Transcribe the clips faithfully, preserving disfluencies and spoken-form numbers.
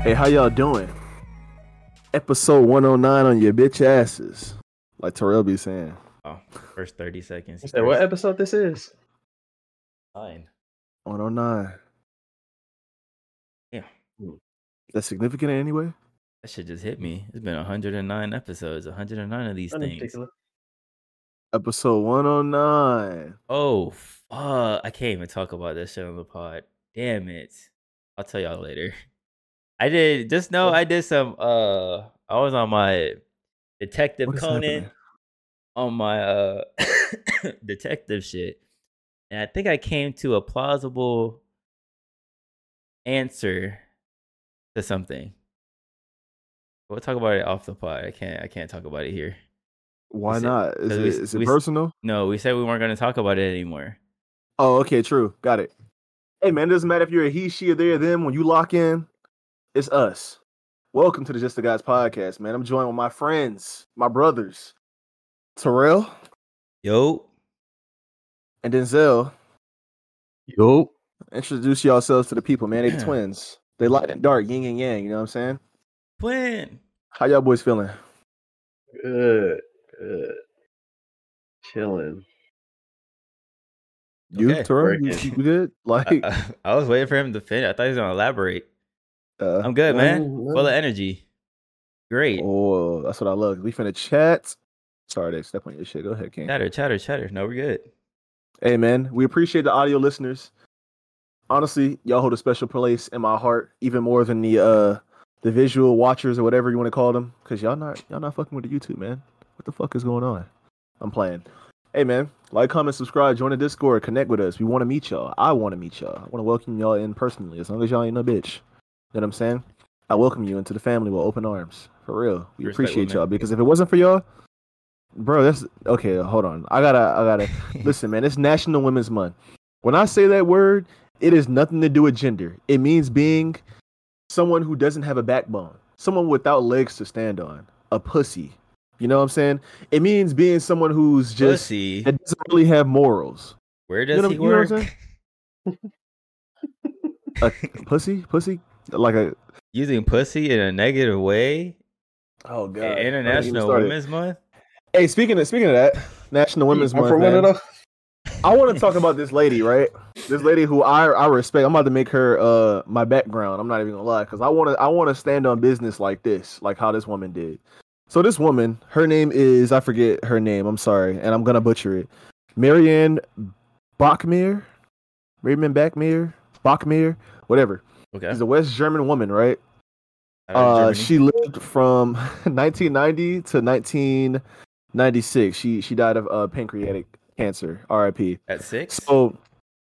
Hey, how y'all doing? Episode one oh nine on your bitch asses. Like Terrell be saying. Oh, first thirty seconds. You said what episode this is? Nine. one oh nine. Yeah. That's significant in any way? That shit just hit me. It's been one hundred nine episodes, one hundred nine of these Not in things. particular. Episode one oh nine. Oh, fuck. I can't even talk about that shit on the pod. Damn it. I'll tell y'all later. I did, just know I did some, uh, I was on my Detective What is Conan, happening? on my, uh, detective shit. And I think I came to a plausible answer to something. We'll talk about it off the pod. I can't. I can't talk about it here. Why We said- not? Is 'cause it, we- is it we- personal? No, we said we weren't going to talk about it anymore. Oh, okay, true. Got it. Hey, man, it doesn't matter if you're a he, she, or they, or them. When you lock in, it's us. Welcome to the Just the Guys podcast, man. I'm joined with my friends, my brothers, Terrell Yo, and Denzel. Yo. Introduce yourselves to the people, man. They the twins. They light and dark, yin and yang. You know what I'm saying? twin. How y'all boys feeling? Good. Good. Chilling. You, Okay. Terrell, you, Working. you good? Like, I, I was waiting for him to finish. I thought he was going to elaborate. uh, I'm good, man. no, Full no. of energy. Great. oh, that's what I love. We finna chat. Sorry to step on your shit. Go ahead, King. Chatter, chatter, chatter. No, we're good. Hey, man, we appreciate the audio listeners. Honestly, y'all hold a special place in my heart, even more than the uh the visual watchers or whatever you want to call them, because y'all not y'all not fucking with the YouTube, man. What the fuck is going on? I'm playing. Hey, man, like, comment, subscribe, join the Discord, connect with us. We want to meet y'all. I want to meet y'all. I want to welcome y'all in personally, as long as y'all ain't no bitch. You know what I'm saying? I welcome you into the family with open arms. For real. We Respect appreciate women. y'all, because if it wasn't for y'all, bro, that's okay. Hold on. I gotta, I gotta listen, man. It's National Women's Month. When I say that word, it has nothing to do with gender. It means being someone who doesn't have a backbone, someone without legs to stand on, a pussy. You know what I'm saying? It means being someone who's just Pussy. that doesn't really have morals. Where You does know, he you know what work? I'm A pussy, pussy, like a Using pussy in a negative way? oh god, International Don't even get me started. Women's Month? Hey, speaking of speaking of that, National Women's I'm Month, from one man. of those. I want to talk about this lady, right? This lady who I I respect. I'm about to make her uh my background. I'm not even gonna lie, because I want to I want to stand on business like this, like how this woman did. So this woman, her name is I forget her name. I'm sorry, and I'm gonna butcher it. Marianne Bachmeier, Marianne Bachmeier, Bachmeier, whatever. Okay. She's a West German woman, right? Out of Uh, Germany. she lived from nineteen ninety to nineteen ninety-six. She she died of uh, pancreatic cancer. R I P. At six? So,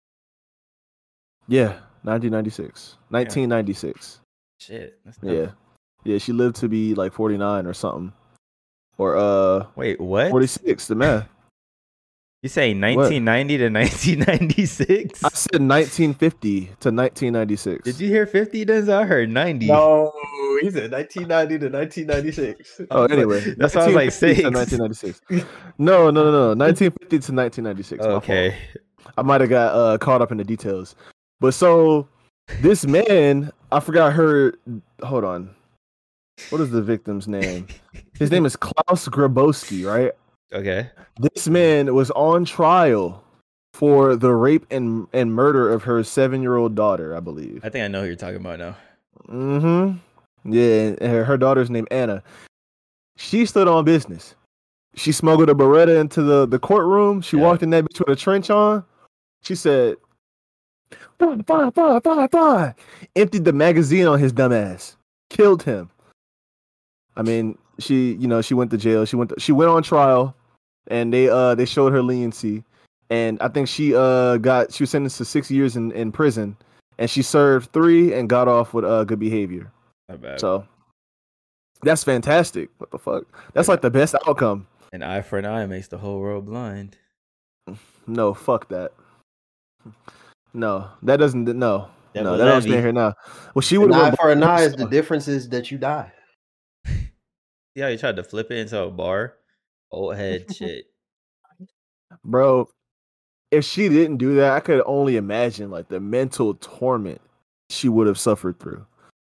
yeah, nineteen ninety-six. nineteen ninety-six. Shit. That's Yeah. tough. Yeah, she lived to be like forty-nine or something. Or uh Wait, what? forty-six, the math. You say nineteen ninety to nineteen ninety-six? I said nineteen fifty to nineteen ninety-six. Did you hear fifty, Denzel? I heard ninety. No, he said nineteen ninety to nineteen ninety-six. I Oh, was like- anyway. that sounds like nineteen fifty to six. nineteen ninety-six. No, no, no, no. nineteen fifty to nineteen ninety-six. my fault. Okay. I might have got uh, caught up in the details. But so this man, I forgot her. Hold on. What is the victim's name? His name is Klaus Grabowski, right? Okay. This man was on trial for the rape and, and murder of her seven-year-old daughter, I believe. I think I know who you're talking about now. Mm-hmm. Yeah, and her, her daughter's named Anna. She stood on business. She smuggled a Beretta into the, the courtroom. She Yeah. walked in that bitch with a trench on. She said, fine, fine, fine, fine, fine. Emptied the magazine on his dumb ass. Killed him. I mean, she, you know, she went to jail. She went to, she went on trial, and they uh they showed her leniency. And I think she uh got she was sentenced to six years in, in prison, and she served three and got off with uh good behavior. Not bad. So that's fantastic. What the fuck? That's like the best outcome. An eye for an eye makes the whole world blind. No, fuck that. No, that doesn't. No, That no, was that don't heavy. stand here now. Well, she An would eye have for an eye is the difference is that you die. See how you tried to flip it into a bar? Old head shit. bro. If she didn't do that, I could only imagine like the mental torment she would have suffered through.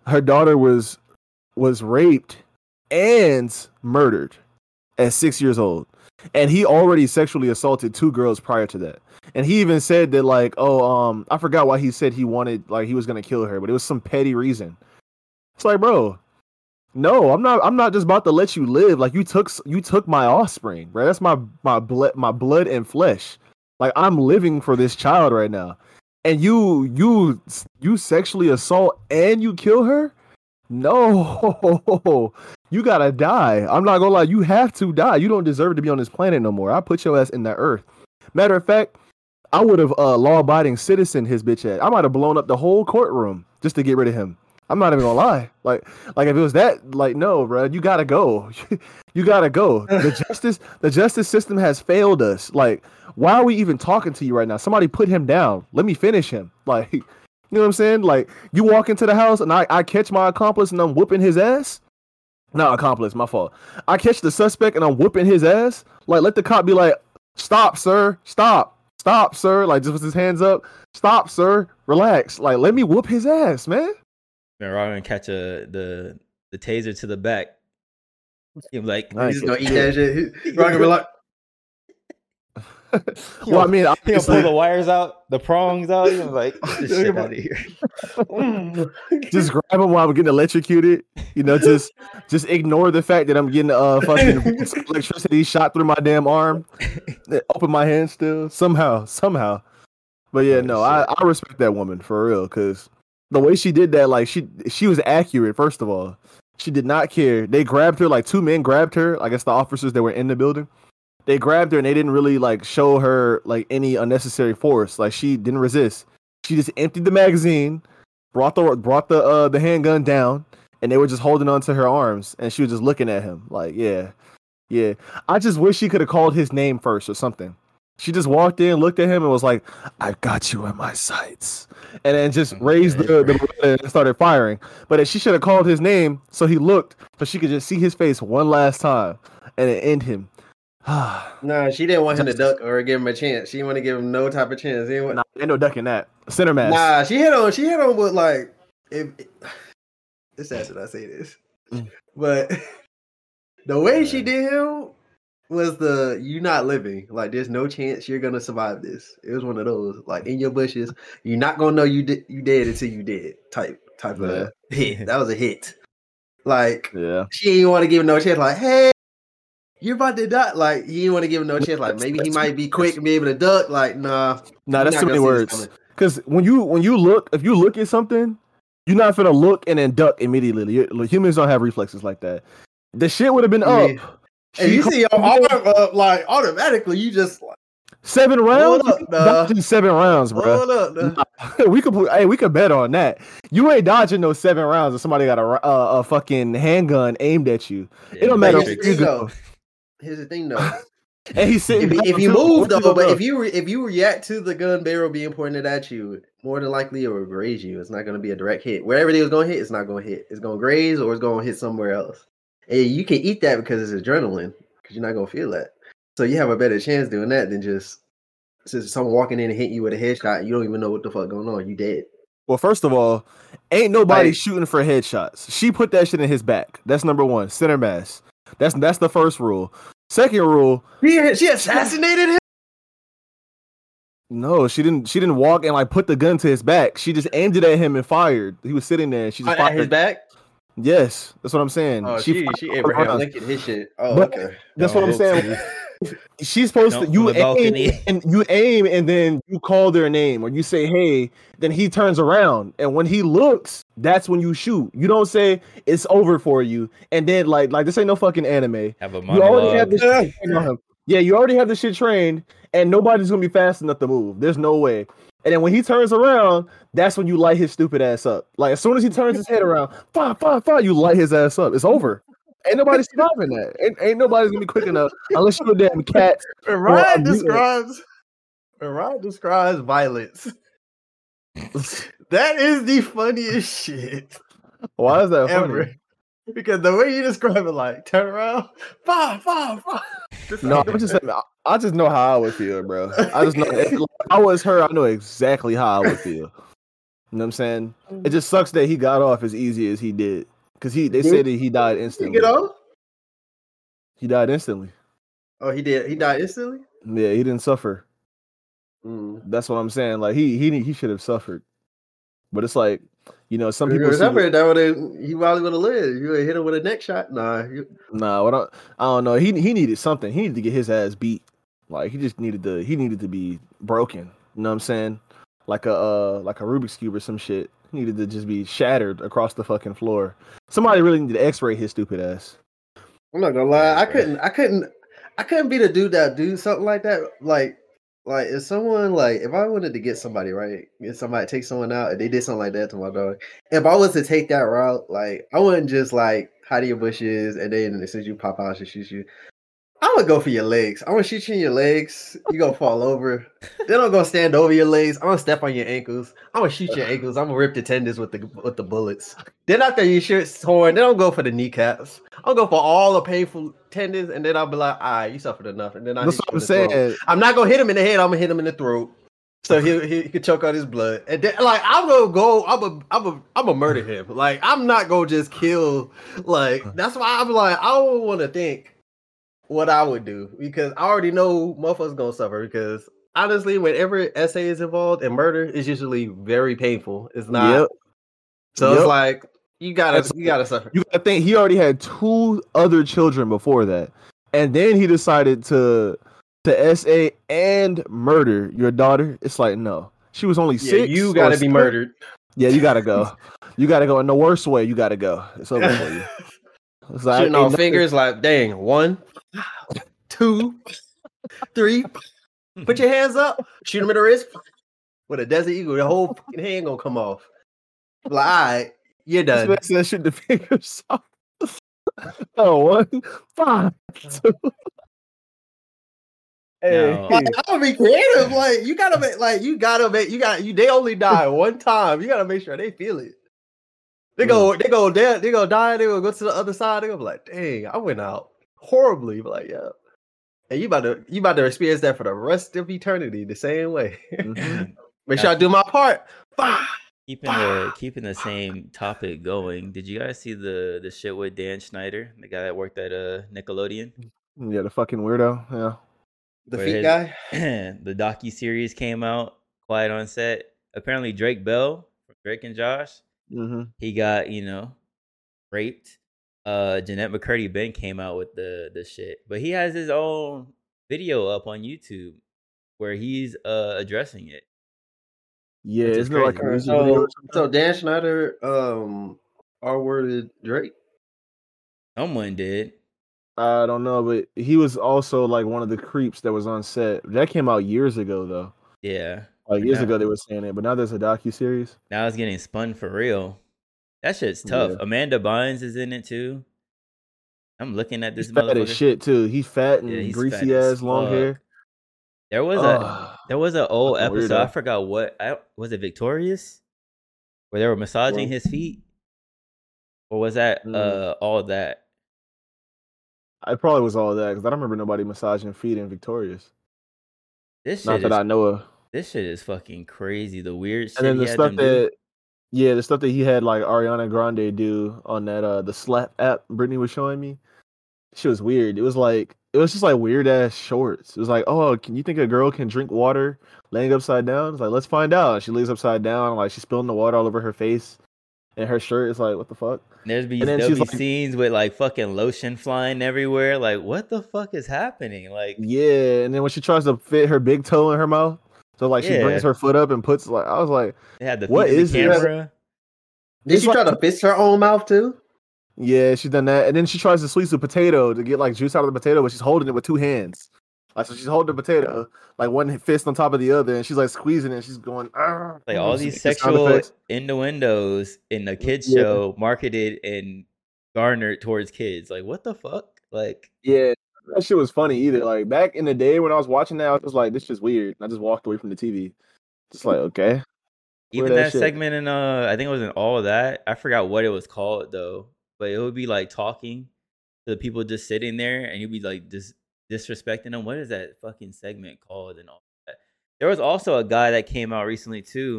her daughter was was raped and murdered at six years old, and he already sexually assaulted two girls prior to that. And he even said that, like, oh, um, I forgot why he said he wanted, like, he was gonna kill her, but it was some petty reason. It's like, bro, no, I'm not. I'm not just about to let you live. Like, you took, you took my offspring, bro. That's my my blood, my blood and flesh. Like, I'm living for this child right now, and you, you, you sexually assault and you kill her. No, you gotta die. I'm not gonna lie. You have to die. You don't deserve to be on this planet no more. I put your ass in the earth. Matter of fact, I would have uh, law-abiding citizen his bitch ass. I might have blown up the whole courtroom just to get rid of him. I'm not even gonna lie. Like, like if it was that, like, no, bro, you gotta go. You gotta go. The justice, the justice system has failed us. Like, why are we even talking to you right now? Somebody put him down. Let me finish him. Like, you know what I'm saying? Like, you walk into the house and I, I catch my accomplice and I'm whooping his ass. Not accomplice, my fault. I catch the suspect and I'm whooping his ass. Like, let the cop be like, stop, sir. Stop. Stop, sir. Like, just with his hands up. Stop, sir. Relax. Like, let me whoop his ass, man. Man, Rock gonna catch a the the taser to the back. He's like, He's just gonna eat that shit. Rock gonna be like, well, I mean, he'll obviously, pull the wires out, the prongs out. He's like, get this shit out of here. just grab him while I'm getting electrocuted. You know, just just ignore the fact that I'm getting uh fucking electricity shot through my damn arm. Open my hand still somehow, somehow. But yeah, no, I, I respect that woman for real, because the way she did that, like she she was accurate. First of all, she did not care. They grabbed her, like two men grabbed her. I guess the officers that were in the building. They grabbed her and they didn't really like show her like any unnecessary force. Like, she didn't resist. She just emptied the magazine, brought the brought the uh, the handgun down, and they were just holding on to her arms, and she was just looking at him like, yeah, yeah. I just wish she could have called his name first or something. She just walked in, looked at him, and was like, "I've got you in my sights," and then just raised the, the and started firing. But she should have called his name so he looked, so she could just see his face one last time and then end him. Nah, she didn't want him to duck or give him a chance. She didn't want to give him no type of chance. Ain't, nah, ain't no ducking that. Center mass. Nah, she hit on. She hit on with like. If, it's sad that I say this, Mm. but the way she did him was the "you not living." Like, there's no chance you're gonna survive this. It was one of those, like, in your bushes. You're not gonna know you did you dead until you dead type type Yeah. of hit. That was a hit. Like, Yeah. she didn't want to give him no chance. Like, hey. You're about to die. Like, he didn't want to give him no chance. Like, maybe he might be quick and be able to duck. Like, nah. Nah, that's not too many gonna see this words. Because when you when you look, if you look at something, you're not gonna look and then duck immediately. You- Humans don't have reflexes like that. The shit would have been up. Yeah. And you see your arm up, like, automatically, you just like, Seven rounds. Hold up, You nah. dodging seven rounds, bro. hold up. Nah. we could put, hey, we could bet on that. You ain't dodging those seven rounds if somebody got a uh, a fucking handgun aimed at you. Yeah, It don't matter Here's where the you thing, go. though. Here's the thing, though. And he's sitting. If, down if you too. move, Where though, you but go? if you re, if you react to the gun barrel being pointed at you, more than likely it will graze you. It's not going to be a direct hit. Wherever it was going to hit, it's not going to hit. It's going to graze or it's going to hit somewhere else. And you can eat that because it's adrenaline, because you're not going to feel that. So you have a better chance doing that than just since someone walking in and hitting you with a headshot. You don't even know what the fuck going on. You dead. Well, first of all, ain't nobody Like- shooting for headshots. She put that shit in his back. That's number one. Center mass. That's that's the first rule. Second rule, She, she assassinated him. no, she didn't. She didn't walk and like put the gun to his back. She just aimed it at him and fired. He was sitting there. And she just At fired. his back. Yes, that's what I'm saying. Oh, she fired she all Abraham around. Lincoln his shit. Oh, But- okay. That's what I'm saying. She's supposed Jump to you from the aim balcony. and you aim and then you call their name or you say hey, then he turns around and when he looks, that's when you shoot. You don't say it's over for you and then like like this ain't no fucking anime. Have a You already have monologue. this shit trained on him. Yeah, you already have this shit trained and nobody's gonna be fast enough to move. There's no way. And then when he turns around, that's when you light his stupid ass up. Like as soon as he turns his head around, fire, fire, fire, you light his ass up. It's over. Ain't nobody surviving that. Ain't, ain't nobody's gonna be quick enough unless you're a damn cat. When Well, Ryan I'm- describes when Ryan describes violence, that is the funniest shit Why is that ever. funny? Because the way you describe it, like turn around, fire, fire, fire. No, I'm just saying, I- I just know how I would feel, bro. I just know if I was her, I know exactly how I would feel. You know what I'm saying? It just sucks that he got off as easy as he did. Because he they Did- said that he died Did he instantly. get off? He died instantly. Oh, he did. He died instantly. Yeah, he didn't suffer. Mm. That's what I'm saying. Like he he he should have suffered. But it's like, you know, some If he people was see suffered, that would have he probably would have lived. You would hit him with a neck shot. Nah, you, Nah, what I, I don't know. He he needed something. He needed to get his ass beat. Like he just needed to he needed to be broken. You know what I'm saying? Like a uh like a Rubik's cube or some shit. He needed to just be shattered across the fucking floor. Somebody really needed to X-ray his stupid ass. I'm not gonna lie. I couldn't. I couldn't. I couldn't be the dude that do something like that. Like, like if someone like if I wanted to get somebody right, get somebody take someone out, and they did something like that to my dog. If I was to take that route, like I wouldn't just like hide in your bushes and then as soon as you pop out, she shoot you. I would go for your legs. I'm gonna shoot you in your legs. You gonna fall over. Then I'm gonna stand over your legs. I'm gonna step on your ankles. I'm gonna shoot your ankles. I'm gonna rip the tendons with the with the bullets. Then after your shirt's torn, then I'll go for the kneecaps. I'll go for all the painful tendons, and then I'll be like, all right, you suffered enough. And then I That's hit what you I'm in the throat. saying. I'm not gonna hit him in the head. I'm gonna hit him in the throat. So he he, he could choke out his blood. And then like I'm gonna go, I'm a I'm a I'm gonna murder him. Like I'm not gonna just kill. Like that's why I'm like, I don't wanna think what I would do because I already know motherfuckers gonna suffer because honestly, whenever S A is involved in murder, it's usually very painful. It's not Yep. so Yep. it's like you gotta It's you gotta suffer. You gotta think he already had two other children before that. And then he decided to to S A and murder your daughter. It's like, no. She was only Yeah, six. you or gotta be seven. murdered. Yeah, you gotta go. You gotta go in the worst way. You gotta go. It's over for you. It's like, Shooting ain't off nothing- fingers like dang, one, two, three. Put your hands up, shoot him in the wrist with a Desert Eagle. The whole fucking hand gonna come off. Like, all right, you're This done. man said shoot the fingers off. Oh, one, five, two. Hey, No. Like, I'm gonna be creative. Like you gotta make, like you gotta make, you got you. They only die one time. You gotta make sure they feel it. They go, they go, they they go die. They gonna go to the other side. They gonna be like, dang, I went out horribly. But like, yeah, and you about to you about to experience that for the rest of eternity the same way. Mhm. Make sure I do my part. Keeping the keeping the same topic going. Did you guys see the the shit with Dan Schneider, the guy that worked at uh Nickelodeon? Yeah, the fucking weirdo. Yeah. The Where feet his- guy. the docu series came out. Quiet on Set. Apparently, Drake Bell from Drake and Josh, Mm-hmm. he got you know raped. Uh, Jeanette McCurdy Ben came out with the the shit, but he has his own video up on YouTube where he's uh addressing it. Yeah, Which is isn't it like a crazy. music video So, or something? so Dan Schneider, um, R-worded Drake. Someone did. I don't know, but he was also like one of the creeps that was on set. That came out years ago, though. Yeah. Like But years now- ago, they were saying it, but now there's a docu series. Now it's getting spun for real. That shit's tough. Yeah. Amanda Bynes is in it too. I'm looking at this He's fat motherfucker. as shit too. He's fat and Yeah, he's greasy fat as ass, long fuck. hair. There was a Ugh. there was an old Fucking episode. I weirdo. forgot what. I, was it Victorious, where they were massaging Well- his feet, or was that Mm. uh all that? I probably was all that because I don't remember nobody massaging feet in Victorious. This Not shit that is I know of. this shit is fucking crazy. The weird shit And then he the had stuff them do. that, yeah, the stuff that he had like Ariana Grande do on that uh the Slap app Brittany was showing me. She was weird. It was like it was just like weird ass shorts. It was like, oh, can you think a girl can drink water laying upside down? It's like, let's find out. She lays upside down, like she's spilling the water all over her face, and her shirt is like, what the fuck? There's be and then there'll she's be like- scenes with like fucking lotion flying everywhere. Like, what the fuck is happening? Like, Yeah, and then when she tries to fit her big toe in her mouth, so like she Yeah. brings her foot up and puts like I was like, they had the feet What in the is this? camera. Did It's she try like- to fist her own mouth too? yeah, she's done that, and then she tries to squeeze the potato to get like juice out of the potato, but she's holding it with two hands. Like so, she's holding the potato like one fist on top of the other, and she's like squeezing it. And she's going, "Argh." Like all She's these making sound sexual effects. innuendos in a kids Yeah. show marketed and garnered towards kids. Like, what the fuck? Like, Yeah, that shit was funny either. Like back in the day when I was watching that, I was just like, this is just weird. And I just walked away from the T V. Just like, okay. even that that, shit. segment in uh, I think it was in All That. I forgot what it was called though, but it would be like talking to the people just sitting there, and you'd be like dis- disrespecting them. What is that fucking segment called and all that? There was also a guy that came out recently too.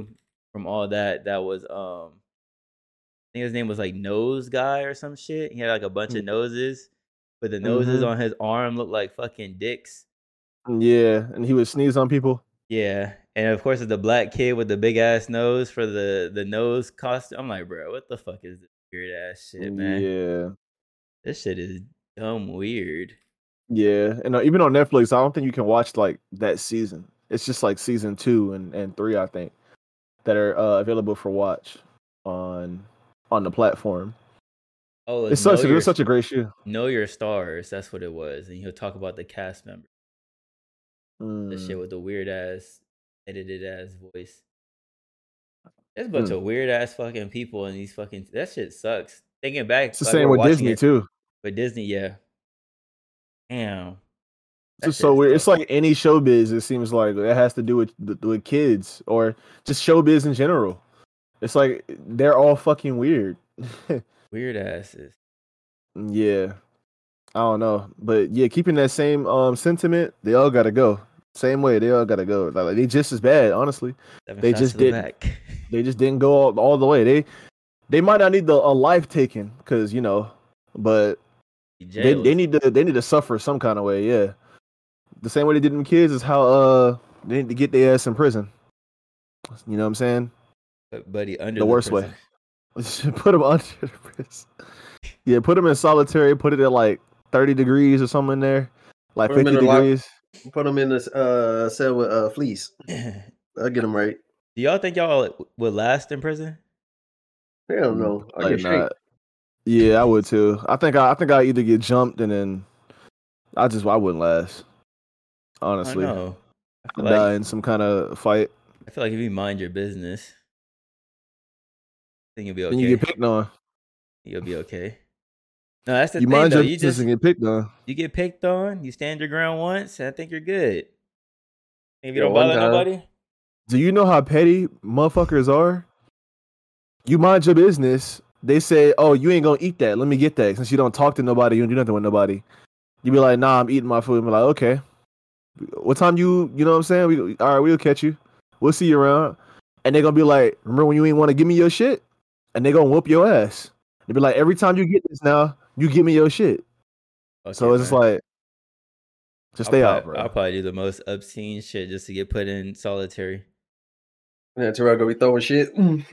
from all that. That was um, I think his name was like Nose Guy or some shit. He had like a bunch of noses, but the noses Mhm. on his arm looked like fucking dicks. Yeah, and he would sneeze on people. Yeah, and of course, it's the black kid with the big ass nose for the the nose costume. I'm like, bro, what the fuck is this weird ass shit, man? Yeah, This shit is dumb weird. yeah, and uh, even on Netflix, I don't think you can watch like that season. It's just like season two and, and three, I think, that are uh, available for watch on on the platform. Oh, It it's sucks. know It your was such a great show. know your stars. That's what it was, and he'll talk about the cast members. The shit Mm. with the weird ass edited ass voice. There's a bunch Mm. of weird ass fucking people in these fucking. That shit sucks. Thinking back, It's the like we same were with watching Disney it too. with Disney, yeah. Damn, It's that just so shit weird. sucks. It's like any showbiz. It seems like it has to do with with kids or just showbiz in general. It's like they're all fucking weird. Weird asses. Yeah, I don't know, but yeah, keeping that same um sentiment, they all gotta go. Same way, they all gotta go. Like they just as bad, honestly. Seven They shots just to the didn't. back. They just didn't go all, all the way. They they might not need the a life taken because you know, but they they need to they need to suffer some kind of way. Yeah, the same way they did them kids is how uh they need to get their ass in prison. You know what I'm saying? But buddy, under The the worst prison. way. Put them under the prison. Yeah, put them in solitary. Put it at like thirty degrees or something in there, like Put 'em in fifty the lock- degrees. Put them in this uh cell with uh fleece. I'll get them right. Do y'all think y'all would last in prison? Hell no. I Like get straight. not. Yeah, I would too. I think I, I think I either get jumped and then I just I wouldn't last. Honestly, I don't know. I I'd feel die like in some kind of fight. I feel like if you mind your business, then you'll be okay. Then you get picked on. You'll be okay. No, that's the You thing mind though. your You business just and get picked on. you get picked on, you stand your ground once, and I think you're good. If you Yeah, don't one bother time. nobody, Do you know how petty motherfuckers are? You mind your business. They say, "Oh, you ain't gonna eat that. Let me get that." Since you don't talk to nobody, you don't do nothing with nobody. You be like, "Nah, I'm eating my food." And be like, "Okay, what time you? You know what I'm saying? We all right. We'll catch you. We'll see you around." And they gonna be like, "Remember when you ain't want to give me your shit?" And they gonna whoop your ass. They be like, "Every time you get this now, you give me your shit." okay, So it's just man. like, just I'll stay probably, out, bro. I'll probably do the most obscene shit just to get put in solitary. Yeah, Terrell gonna be throwing shit.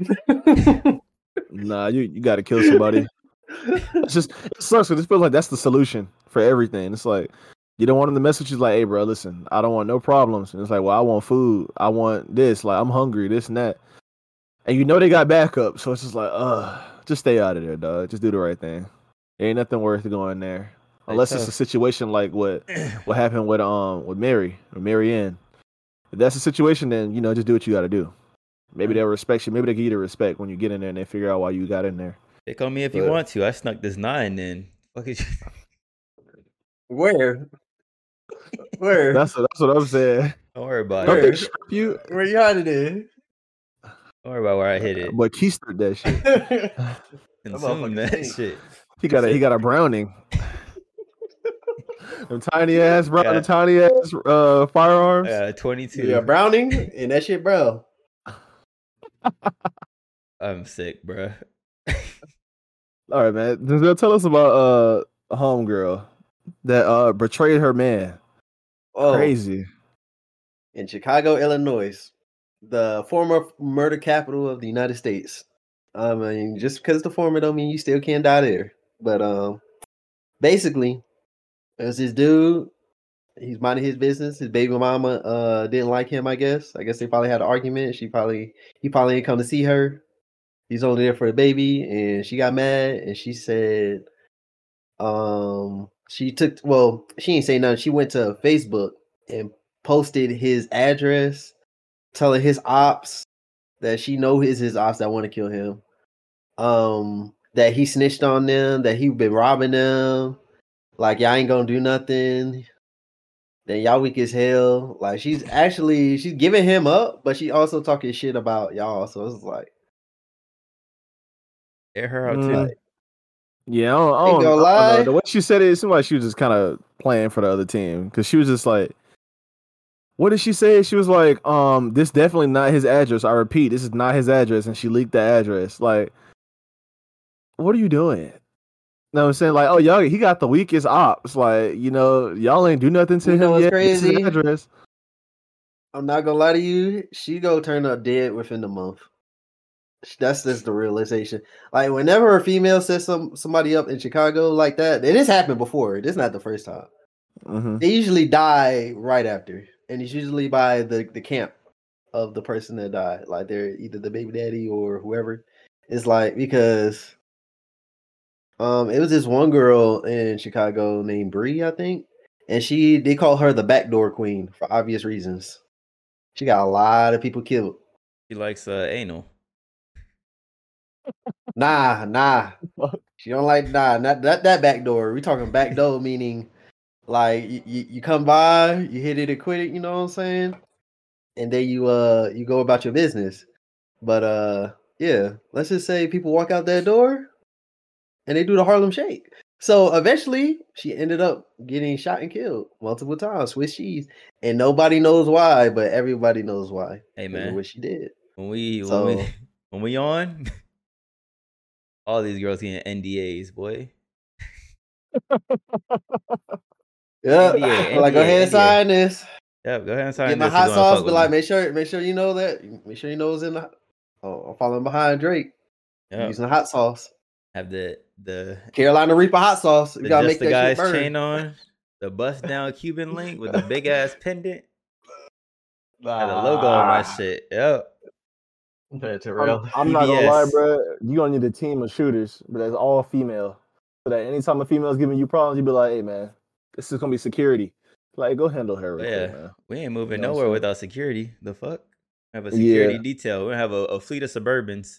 Nah, you, you got to kill somebody. It's just it sucks because it feels like that's the solution for everything. It's like you don't want them to mess with you. Like, hey, bro, listen, I don't want no problems. And it's like, well, I want food. I want this. Like, I'm hungry. This and that. And you know they got backup, so it's just like, uh, just stay out of there, dog. Just do the right thing. There ain't nothing worth going there, Like, unless it's a tough. situation like what what happened with um with Mary or Marianne. If that's the situation, then you know just do what you got to do. Maybe Right. they'll respect you. Maybe they give you the respect when you get in there and they figure out why you got in there. Pick on me if you But- want to. I snuck this nine in. Fuck it. Where? Where? That's what that's what I'm saying. Don't worry about Don't it. they Where? strip you? Where you hiding in? Don't worry about where I hit it. But keistered that shit. Consume motherfucker that stink. shit. He got a he got a Browning. Them tiny ass brown, Yeah. the tiny ass uh firearms. Uh, twenty-two. Yeah, Browning and that shit, bro. I'm sick, bro. All right, man. Denzel, tell us about uh a homegirl that uh betrayed her man. Oh, Crazy. in Chicago, Illinois, the former murder capital of the United States. I mean, just because it's the former don't mean you still can't die there. But um, basically, there's this dude. He's minding his business. His baby mama uh didn't like him. I guess. I guess they probably had an argument. She probably he probably didn't come to see her. He's only there for the baby, and she got mad, and she said, um, she took well, she didn't say nothing. She went to Facebook and posted his address, telling his ops that she know his his ops that want to kill him. Um, that he snitched on them, that he been robbing them. Like y'all ain't gonna do nothing. Then y'all weak as hell. Like she's actually she's giving him up, but she also talking shit about y'all. So it's like, Air her out Mm. too. like Yeah, I don't, I Ain't don't, gonna I don't lie. know. The way she said it, it seemed like she was just kind of playing for the other team because she was just like, What did she say? She was like, um, this definitely not his address. I repeat, this is not his address, and she leaked the address. Like, what are you doing? You know what I'm saying? Like, oh, y'all, he got the weakest ops. Like, you know, y'all ain't do nothing to You know him what's yet. This is crazy? his address. I'm not gonna lie to you. She go turn up dead within the month. That's just the realization. Like whenever a female sets some somebody up in Chicago like that, and this happened before. This is not the first time. Mm-hmm. They usually die right after, and it's usually by the the camp of the person that died. Like they're either the baby daddy or whoever. It's like because um it was this one girl in Chicago named Bree, I think, and she they call her the backdoor queen for obvious reasons. She got a lot of people killed. She likes uh, anal. Nah, nah. She don't like nah, not that that back door. We talking back door meaning like you, you, you come by, you hit it and quit it, you know what I'm saying? And then you uh you go about your business. But uh yeah, let's just say people walk out that door and they do the Harlem Shake. So eventually she ended up getting shot and killed multiple times, Swiss cheese. And nobody knows why, but everybody knows why. Hey because of man, what she did. when we when So we when we on, all these girls getting N D As, boy. yeah, N D A, like go N D A, ahead and N D A. sign this. Yep, go ahead and sign Get my this. You're hot gonna sauce, fuck but with like me. make sure make sure you know that make sure you know it's in the oh I'm following behind Drake. Yep. Using the hot sauce. Have the the Carolina Reaper hot sauce. You the gotta just make the that shit guy's burn. chain on, the bust down Cuban link with the big ass pendant. Had the logo on my shit. Yep. That's I'm, real. I'm not gonna lie, E B S. bro. You gonna need a team of shooters, but that's all female. So that anytime a female's giving you problems, you be like, "Hey, man, this is gonna be security. Like, go handle her real But yeah, quick, man." we ain't moving You know what I'm nowhere saying? without security. The fuck? We have a Yeah. security detail. We're gonna have a, a fleet of Suburbans.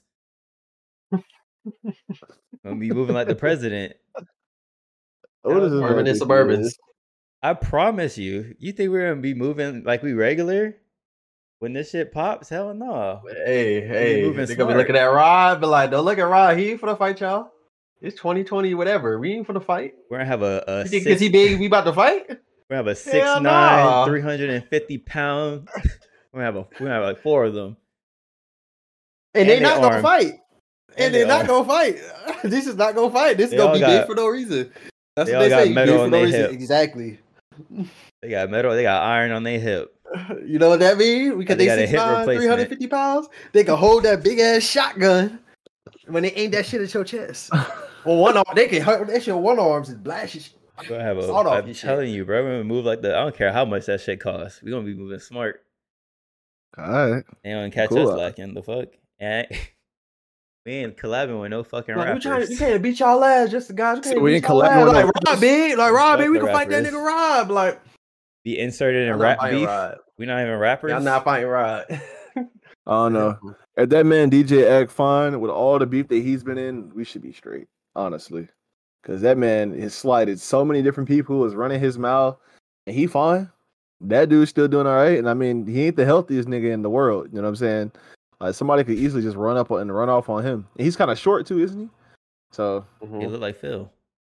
Gonna be moving like the president. What is this Urban man and think he Suburbans. is? I promise you. You think we're gonna be moving like we regular when this shit pops? Hell no. Hey, hey, moving they're gonna be smart. looking at Rod, but like, don't look at Rod. He ain't for the fight, y'all. It's twenty twenty, whatever. We ain't for the fight. We're gonna have a, a You think six, because he big, we about to fight? we're gonna have a six Hell nine, nah. three hundred and fifty pound. We're gonna have a we're gonna have like four of them. And, And they they not gonna armed. fight. And, And they they not armed. gonna fight. This is not gonna fight. This is They gonna all be got- big for no reason. That's they what all they got say. You metal big on for no they reason. hip. Exactly. They got metal. They got iron on their hip. You know what that means? Because They they got a six hip nine, replacement. three hundred fifty pounds. They can hold that big ass shotgun when they aim that shit at your chest. Well, one arm, they can hurt that shit with one arms and blast your shit. We're gonna have a. Sawed off I'm your shit. telling you, bro. We're gonna move like the. I don't care how much that shit costs. We're gonna be moving smart. All right. They don't catch Cool. us lacking. The fuck. And we ain't collabing with no fucking Like, we, rappers. trying, we can't beat y'all ass, just the guys. We So can't we beat ain't y'all collabing ass. with no Like rappers? Rob, big, like Rob, big. Fuck We the can fight that rappers. nigga Rob. Like, Be inserted in y'all not rap fighting beef. Rod. We're not even rappers. Y'all not fighting Rod. I don't know. If that man D J act fine with all the beef that he's been in, we should be straight, honestly. Because that man has slighted so many different people, is running his mouth, and he fine. That dude's still doing all right. And I mean, he ain't the healthiest nigga in the world. You know what I'm saying? Like somebody could easily just run up on, and run off on him. And he's kind of short too, isn't he? So Mm-hmm. He look like Phil.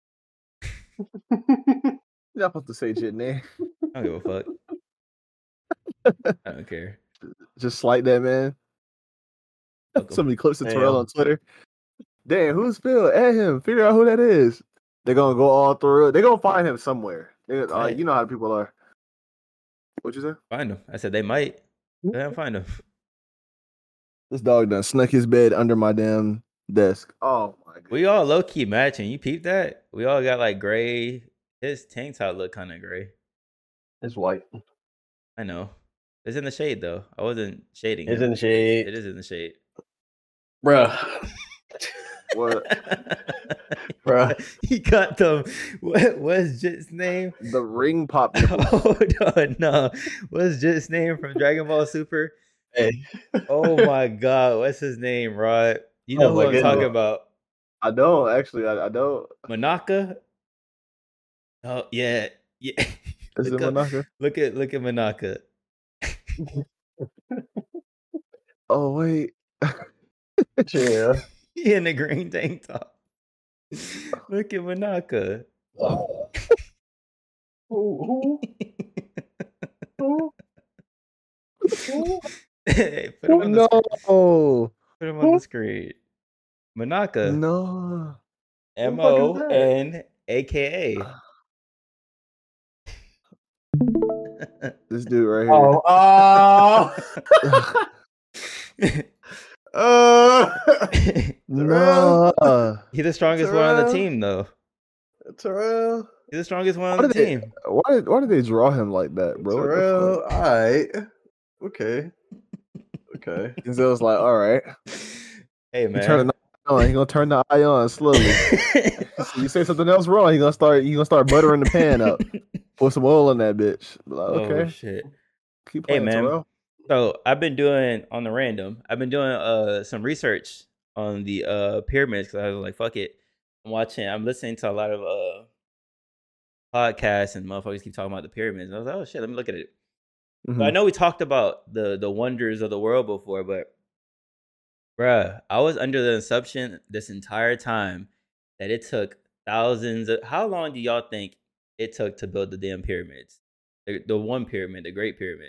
you're not supposed to say shit, name. I don't give a fuck. I don't care. Just slight that man. Fuck 'em. Somebody clips of Terrell Damn. on Twitter. Damn, who's Phil? Add him. Figure out who that is. They're gonna go all through it. They're gonna find him somewhere. They, uh, Right. you know how people are. What you say? Find them. I said they might. Go ahead and find them. This dog done snuck his bed under my damn desk. Oh my god. We all low key matching. You peep that? We all got like gray. His tank top look kind of gray. It's white. I know. It's in the shade though. I wasn't shading. It's him. in the shade. It is in the shade. Bruh. What? Bruh. He got them. What was Jit's name? The ring pop nipples. Hold on, no. What's Jit's name from Dragon Ball Super? Hey. Oh my god, what's his name, Rod? You know Oh who my I'm talking goodness. about? I don't actually. I, I don't. Manaka? Oh yeah, yeah. Is it Look, up- Manaka? look at look at Manaka. Oh wait. Yeah. He in the green tank top. Look at Manaka. Who? Who? Who? Hey, put him on the No, screen. Put him on the screen. Monaka. no. M the fuck is O that? N A K A. This dude right Oh, here. oh, uh, no. He's the strongest one on the Terrell. team, though. Terrell, He's the strongest one Why on the did they? team. Why did? Why did they draw him like that, bro? What the Terrell. fuck? All right, okay, okay. Denzel's like, all right. Hey, He turn man. the on. He gonna turn the eye on slowly. So you say something else wrong, he gonna start. He gonna start buttering the pan up. Put some oil on that bitch. Like, Oh, okay, shit. keep Hey, playing, man. Terrell. So I've been doing on the random. I've been doing uh some research on the uh pyramids because I was like, fuck it. I'm watching. I'm listening to a lot of uh podcasts and motherfuckers keep talking about the pyramids. And I was like, oh shit, let me look at it. Mhm. So I know we talked about the the wonders of the world before, but bruh, I was under the assumption this entire time that it took thousands of. How long do y'all think it took to build the damn pyramids? The, the one pyramid, the Great Pyramid.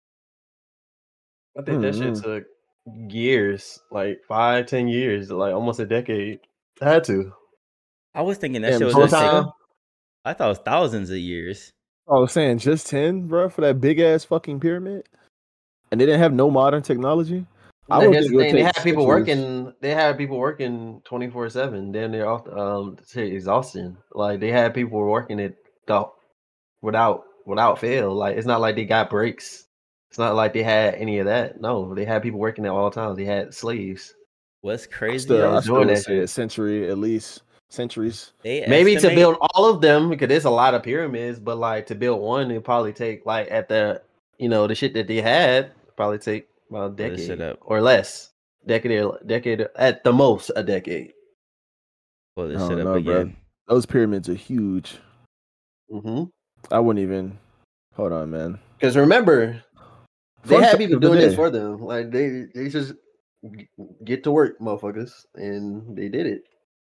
I think that shit Mhm. took years, like five, ten years, like almost a decade. Had to. I was thinking that Damn, shit was Whole gonna just take. time. ten? I thought it was thousands of years. I was saying just ten, bro, for that big ass fucking pyramid, and they didn't have no modern technology. I Now, would here's think the it would thing: they take had people centuries. working. They had people working twenty four seven. Then they're off. Um, to exhaustion. Like they had people working it though, without without fail. Like it's not like they got breaks. It's not like they had any of that. No, they had people working at all times. They had slaves. What's I crazy still, I is still doing would that say a shit. century at least. Centuries. they Maybe to estimate. build all of them because there's a lot of pyramids, but like to build one, it probably take like at the you know the shit that they had probably take about a Pull this shit decade up. or less. Decade, or decade at the most a decade. Pull I this shit don't up know, bro. again. Those pyramids are huge. Mm-hmm. I wouldn't even. Hold on, man. Because remember, they Fun had fact people of the doing this day. for them. Like they, they just g- get to work, motherfuckers, and they did it.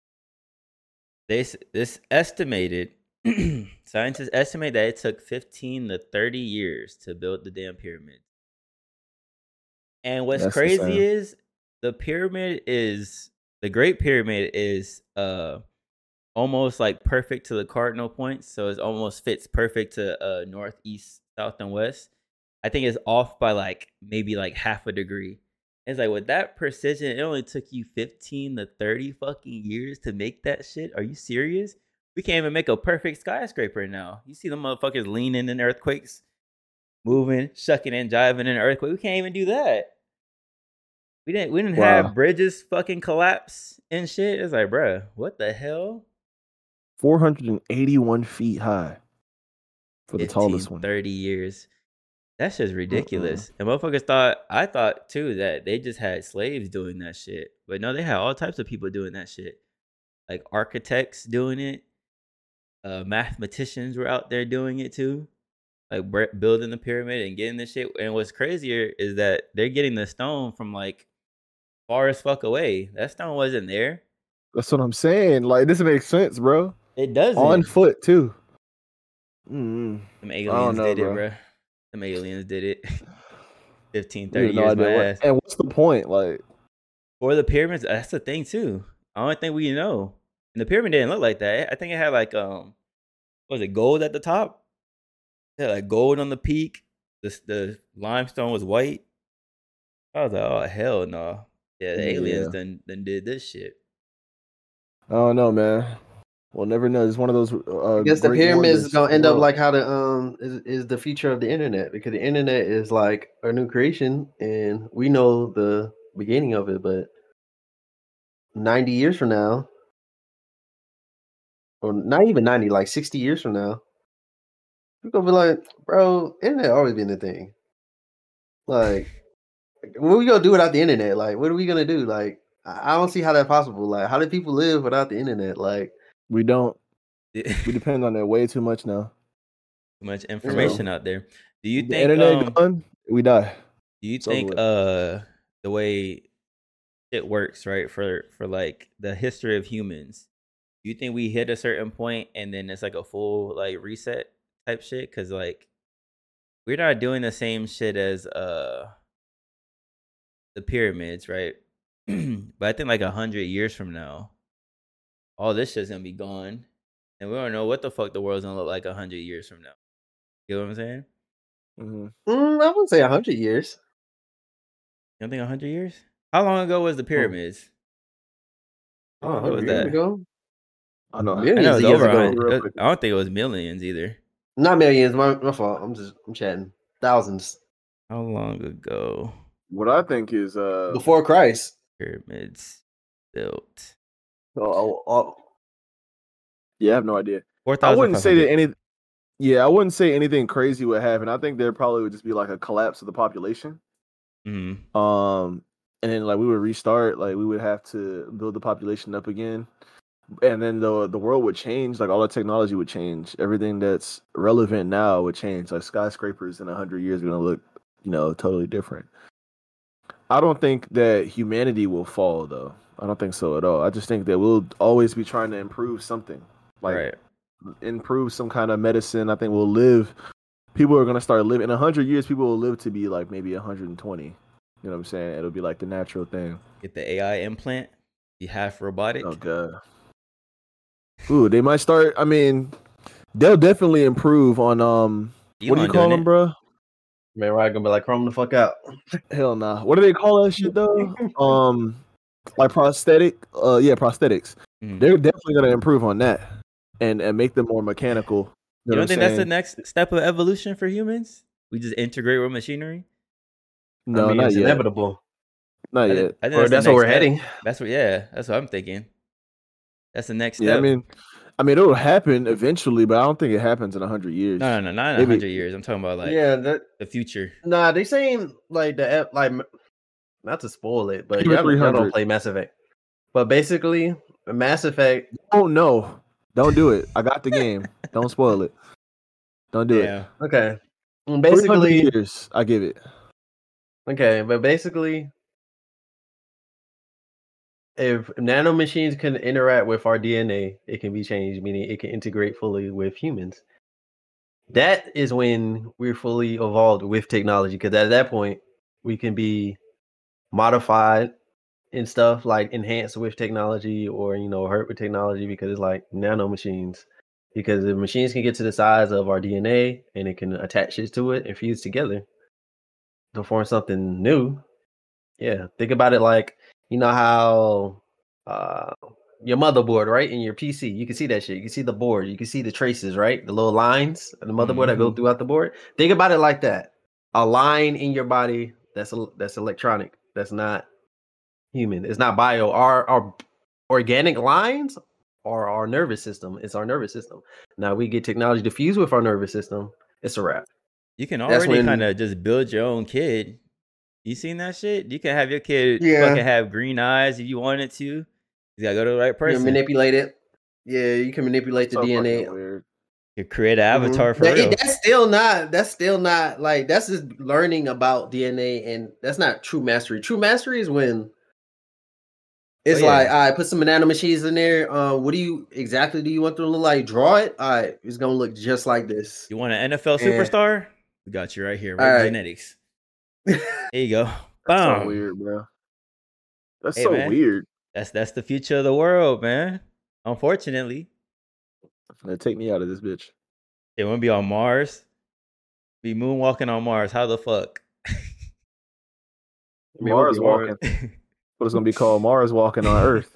They s- this estimated. Scientists estimate that it took fifteen to thirty years to build the damn pyramid. And what's That's crazy insane. is the pyramid is the Great Pyramid is uh almost like perfect to the cardinal points, so it almost fits perfect to uh north, east, south, and west. I think it's off by like maybe like half a degree. It's like with that precision, it only took you fifteen to thirty fucking years to make that shit. Are you serious? We can't even make a perfect skyscraper now. You see the motherfuckers leaning in earthquakes, moving, shucking and jiving in an earthquake. We can't even do that. We didn't we didn't Wow. have bridges fucking collapse and shit. It's like, bruh, what the hell? four hundred eighty-one feet high for the fifteen, tallest one. thirty years. That's just Mm-mm. ridiculous. And motherfuckers thought, I thought too that they just had slaves doing that shit. But no, they had all types of people doing that shit. Like architects doing it. Uh, mathematicians were out there doing it too. Like bre- building the pyramid and getting this shit. And what's crazier is that they're getting the stone from like far as fuck away. That stone wasn't there. That's what I'm saying. Like, this makes sense, bro. It doesn't. On foot too. Mm-mm. Them I don't aliens know, did it, bro. bro. Them aliens did it. fifteen, We thirty have no years, my idea what. ass. And what's the point? Like, Or the pyramids, that's the thing too. I don't think we know. And the pyramid didn't look like that. I think it had like um what was it, gold at the top? It had like gold on the peak. The the limestone was white. I was like, oh hell no. Yeah, the aliens yeah, done done did this shit. I don't know, man. We'll never know. It's one of those. Uh, I guess the great pyramids is wonders gonna of the end up world. like how the um is, is the future of the internet because the internet is like a new creation and we know the beginning of it, but ninety years from now, or not even ninety, like sixty years from now, we're gonna be like, bro, internet always been a thing. Like, what are we gonna do without the internet? Like, what are we gonna do? Like, I I don't see how that's possible. Like, how do people live without the internet? Like, We don't. Too We depend on it way too much now. much information out there. Do you The think internet um gone, we die. do you It's over think with. uh the way it works, right, for for like the history of humans, do you think we hit a certain point and then it's like a full like reset type shit? Because like we're not doing the same shit as uh the pyramids, right? But I think like a hundred years from now, all this shit's gonna be gone, and we don't know what the fuck the world's gonna look like a hundred years from now. You know what I'm saying? hmm Mm, I wouldn't say a hundred years. You don't think a hundred years? How long ago was the pyramids? How Oh, long ago was years that? ago? I know. I know Millions it of was years over a ago. hundred. Real uh, quick. I don't think it was millions either. Not millions. My, my fault. I'm just I'm chatting. Thousands How long ago What I think is uh before Christ. pyramids built? Oh, oh, oh. yeah, I have no idea. Four I thousand wouldn't five say that hundred. any yeah, I wouldn't say anything crazy would happen. I think there probably would just be like a collapse of the population. Mm-hmm. Um and then like we would restart, like we would have to build the population up again. And then the the world would change, like all the technology would change. Everything that's relevant now would change. Like skyscrapers in a hundred years are gonna look, you know, totally different. I don't think that humanity will fall though. I don't think so at all. I just think that we'll always be trying to improve something. Like Right. improve some kind of medicine. I think we'll live. People are gonna start living in a hundred years. People will live to be like maybe a hundred and twenty. You know what I'm saying? It'll be like the natural thing. Get the A I implant. Be half robotic. Oh god. Ooh, they might start. I mean, they'll definitely improve on um. What do you Elon call doing them, it. bro? Man, right, gonna be like chrome the fuck out. Hell nah. What do they call that shit though? Um, like prosthetic. Uh, yeah, prosthetics. Mhm. They're definitely gonna improve on that and and make them more mechanical. You know don't what I'm think that's the saying? next step of evolution for humans? We just integrate with machinery. No, I mean, not it's yet. inevitable. Not I, yet. think- I think Or that's, that's the where next we're step. heading. That's what. Yeah, that's what I'm thinking. That's the next Yeah, I step. mean, I mean, it'll happen eventually, but I don't think it happens in a hundred years. no, no, no, not in a Maybe- hundred years. I'm talking about like yeah, that the future. nah, they saying like the ep- like m- not to spoil it, but Keep it y'all, y'all three hundred. don't play Mass Effect. But basically, Mass Effect. Oh no! Don't do it. I got the game. Don't spoil it. Don't do Yeah. Okay, it. And Three hundred basically, years. I give it. okay, but basically, if nanomachines can interact with our D N A, it can be changed, meaning it can integrate fully with humans. That is when we're fully evolved with technology, because at that point we can be modified and stuff like enhanced with technology, or you know hurt with technology, because it's like nanomachines. Because the machines can get to the size of our D N A and it can attach it to it and fuse together to form something new. Yeah, think about it like, you know how uh your motherboard, right? In your P C, you can see that shit. You can see the board, you can see the traces, right? The little lines of the motherboard that go Mhm. throughout the board. Think about it like that. A line in your body that's a, that's electronic. That's not human. It's not bio. Our our organic lines are our nervous system. It's our nervous system. Now we get technology to fuse with our nervous system. It's a wrap. You can That's already when- kind of just build your own kid. You seen that shit? You can have your kid Yeah. fucking have green eyes if you wanted to. You gotta go to the right You person. manipulate it. Yeah, you can manipulate the So D N A. fucking weird. You create an avatar Mhm. for That- real. That's still not. That's still not like. That's just learning about D N A, and that's not true mastery. True mastery is when it's Oh, yeah. like, all right, put some nanomachines in there. Uh, what do you exactly do you want them to look like? Draw it. All right, it's gonna look just like this. You want an N F L Eh. superstar? We got you right here. Right, Alright. genetics. There you go. That's Boom. so weird, bro. That's Hey, so man. weird. That's that's the future of the world, man. Unfortunately, Gonna take me out of this bitch. they won't be on Mars. Be moonwalking on Mars. How the fuck? I mean, it would Mars be hard. walking. What it's gonna be called? Mars walking on Earth.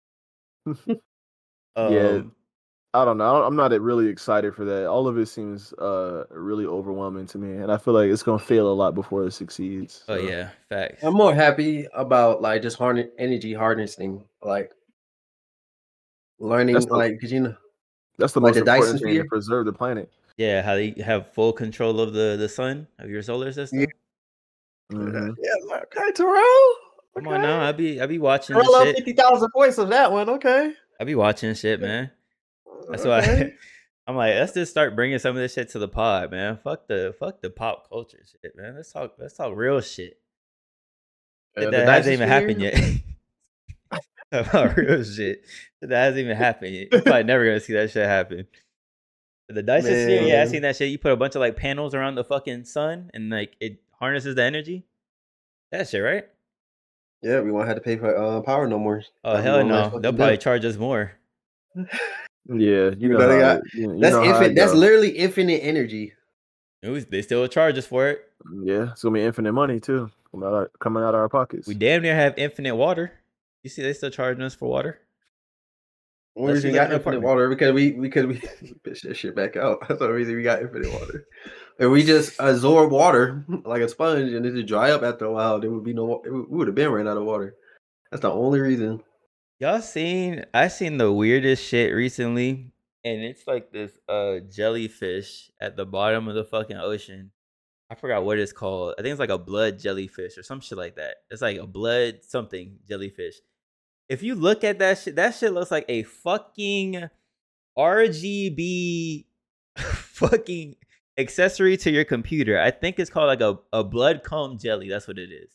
Yeah. Um, I don't know. I don't- I'm not really excited for that. All of it seems uh really overwhelming to me, and I feel like it's gonna fail a lot before it succeeds. Oh so. yeah, facts. I'm more happy about like just harness energy harnessing, like learning, That's the- like because you know, That's the Like most the important Dyson thing sphere? to preserve the planet. Yeah, how they have full control of the the sun of your solar system. Yeah. Mhm. yeah, okay, Terrell. Come on now, I be I be watching Terrell this love shit. fifty thousand points of that one. Okay, I be watching shit, man. That's why Okay. I, I'm like, let's just start bringing some of this shit to the pod, man. Fuck the fuck the pop culture shit, man. Let's talk let's talk real shit. Uh, the that Dyson hasn't even happened sphere? yet. About real shit. That hasn't even happened yet. You're probably never gonna see that shit happen. The Dyson Sphere, yeah, I Man. seen that shit. You put a bunch of like panels around the fucking sun, and like it harnesses the energy. That shit, right? Yeah, we won't have to pay for uh, power no more. Oh That'd be hell one less no, fucking they'll probably bill. charge us more. Yeah, you You know know they how got it- you, you that's know how it infinite. That's go. literally infinite energy. It was, they still charge us for it. Yeah, it's gonna be infinite money too coming out, our, coming out of our pockets. We damn near have infinite water. You see, they still charging us for water. One Unless reason you we live got in an infinite apartment. water because we because we bitch that shit back out. That's the reason we got infinite water. And we just absorb water like a sponge, and it just dry up after a while. There would be no. We would have been ran out of water. That's the only reason. Y'all seen? I seen the weirdest shit recently, and it's like this uh jellyfish at the bottom of the fucking ocean. I forgot what it's called. I think it's like a blood jellyfish or some shit like that. It's like a blood something jellyfish. If you look at that shit, that shit looks like a fucking R G B fucking accessory to your computer. I think it's called like a, a blood comb jelly. That's what it is.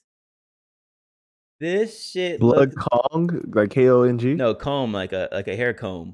This shit Blood looks Kong, like K O N G. no comb like a like a hair comb.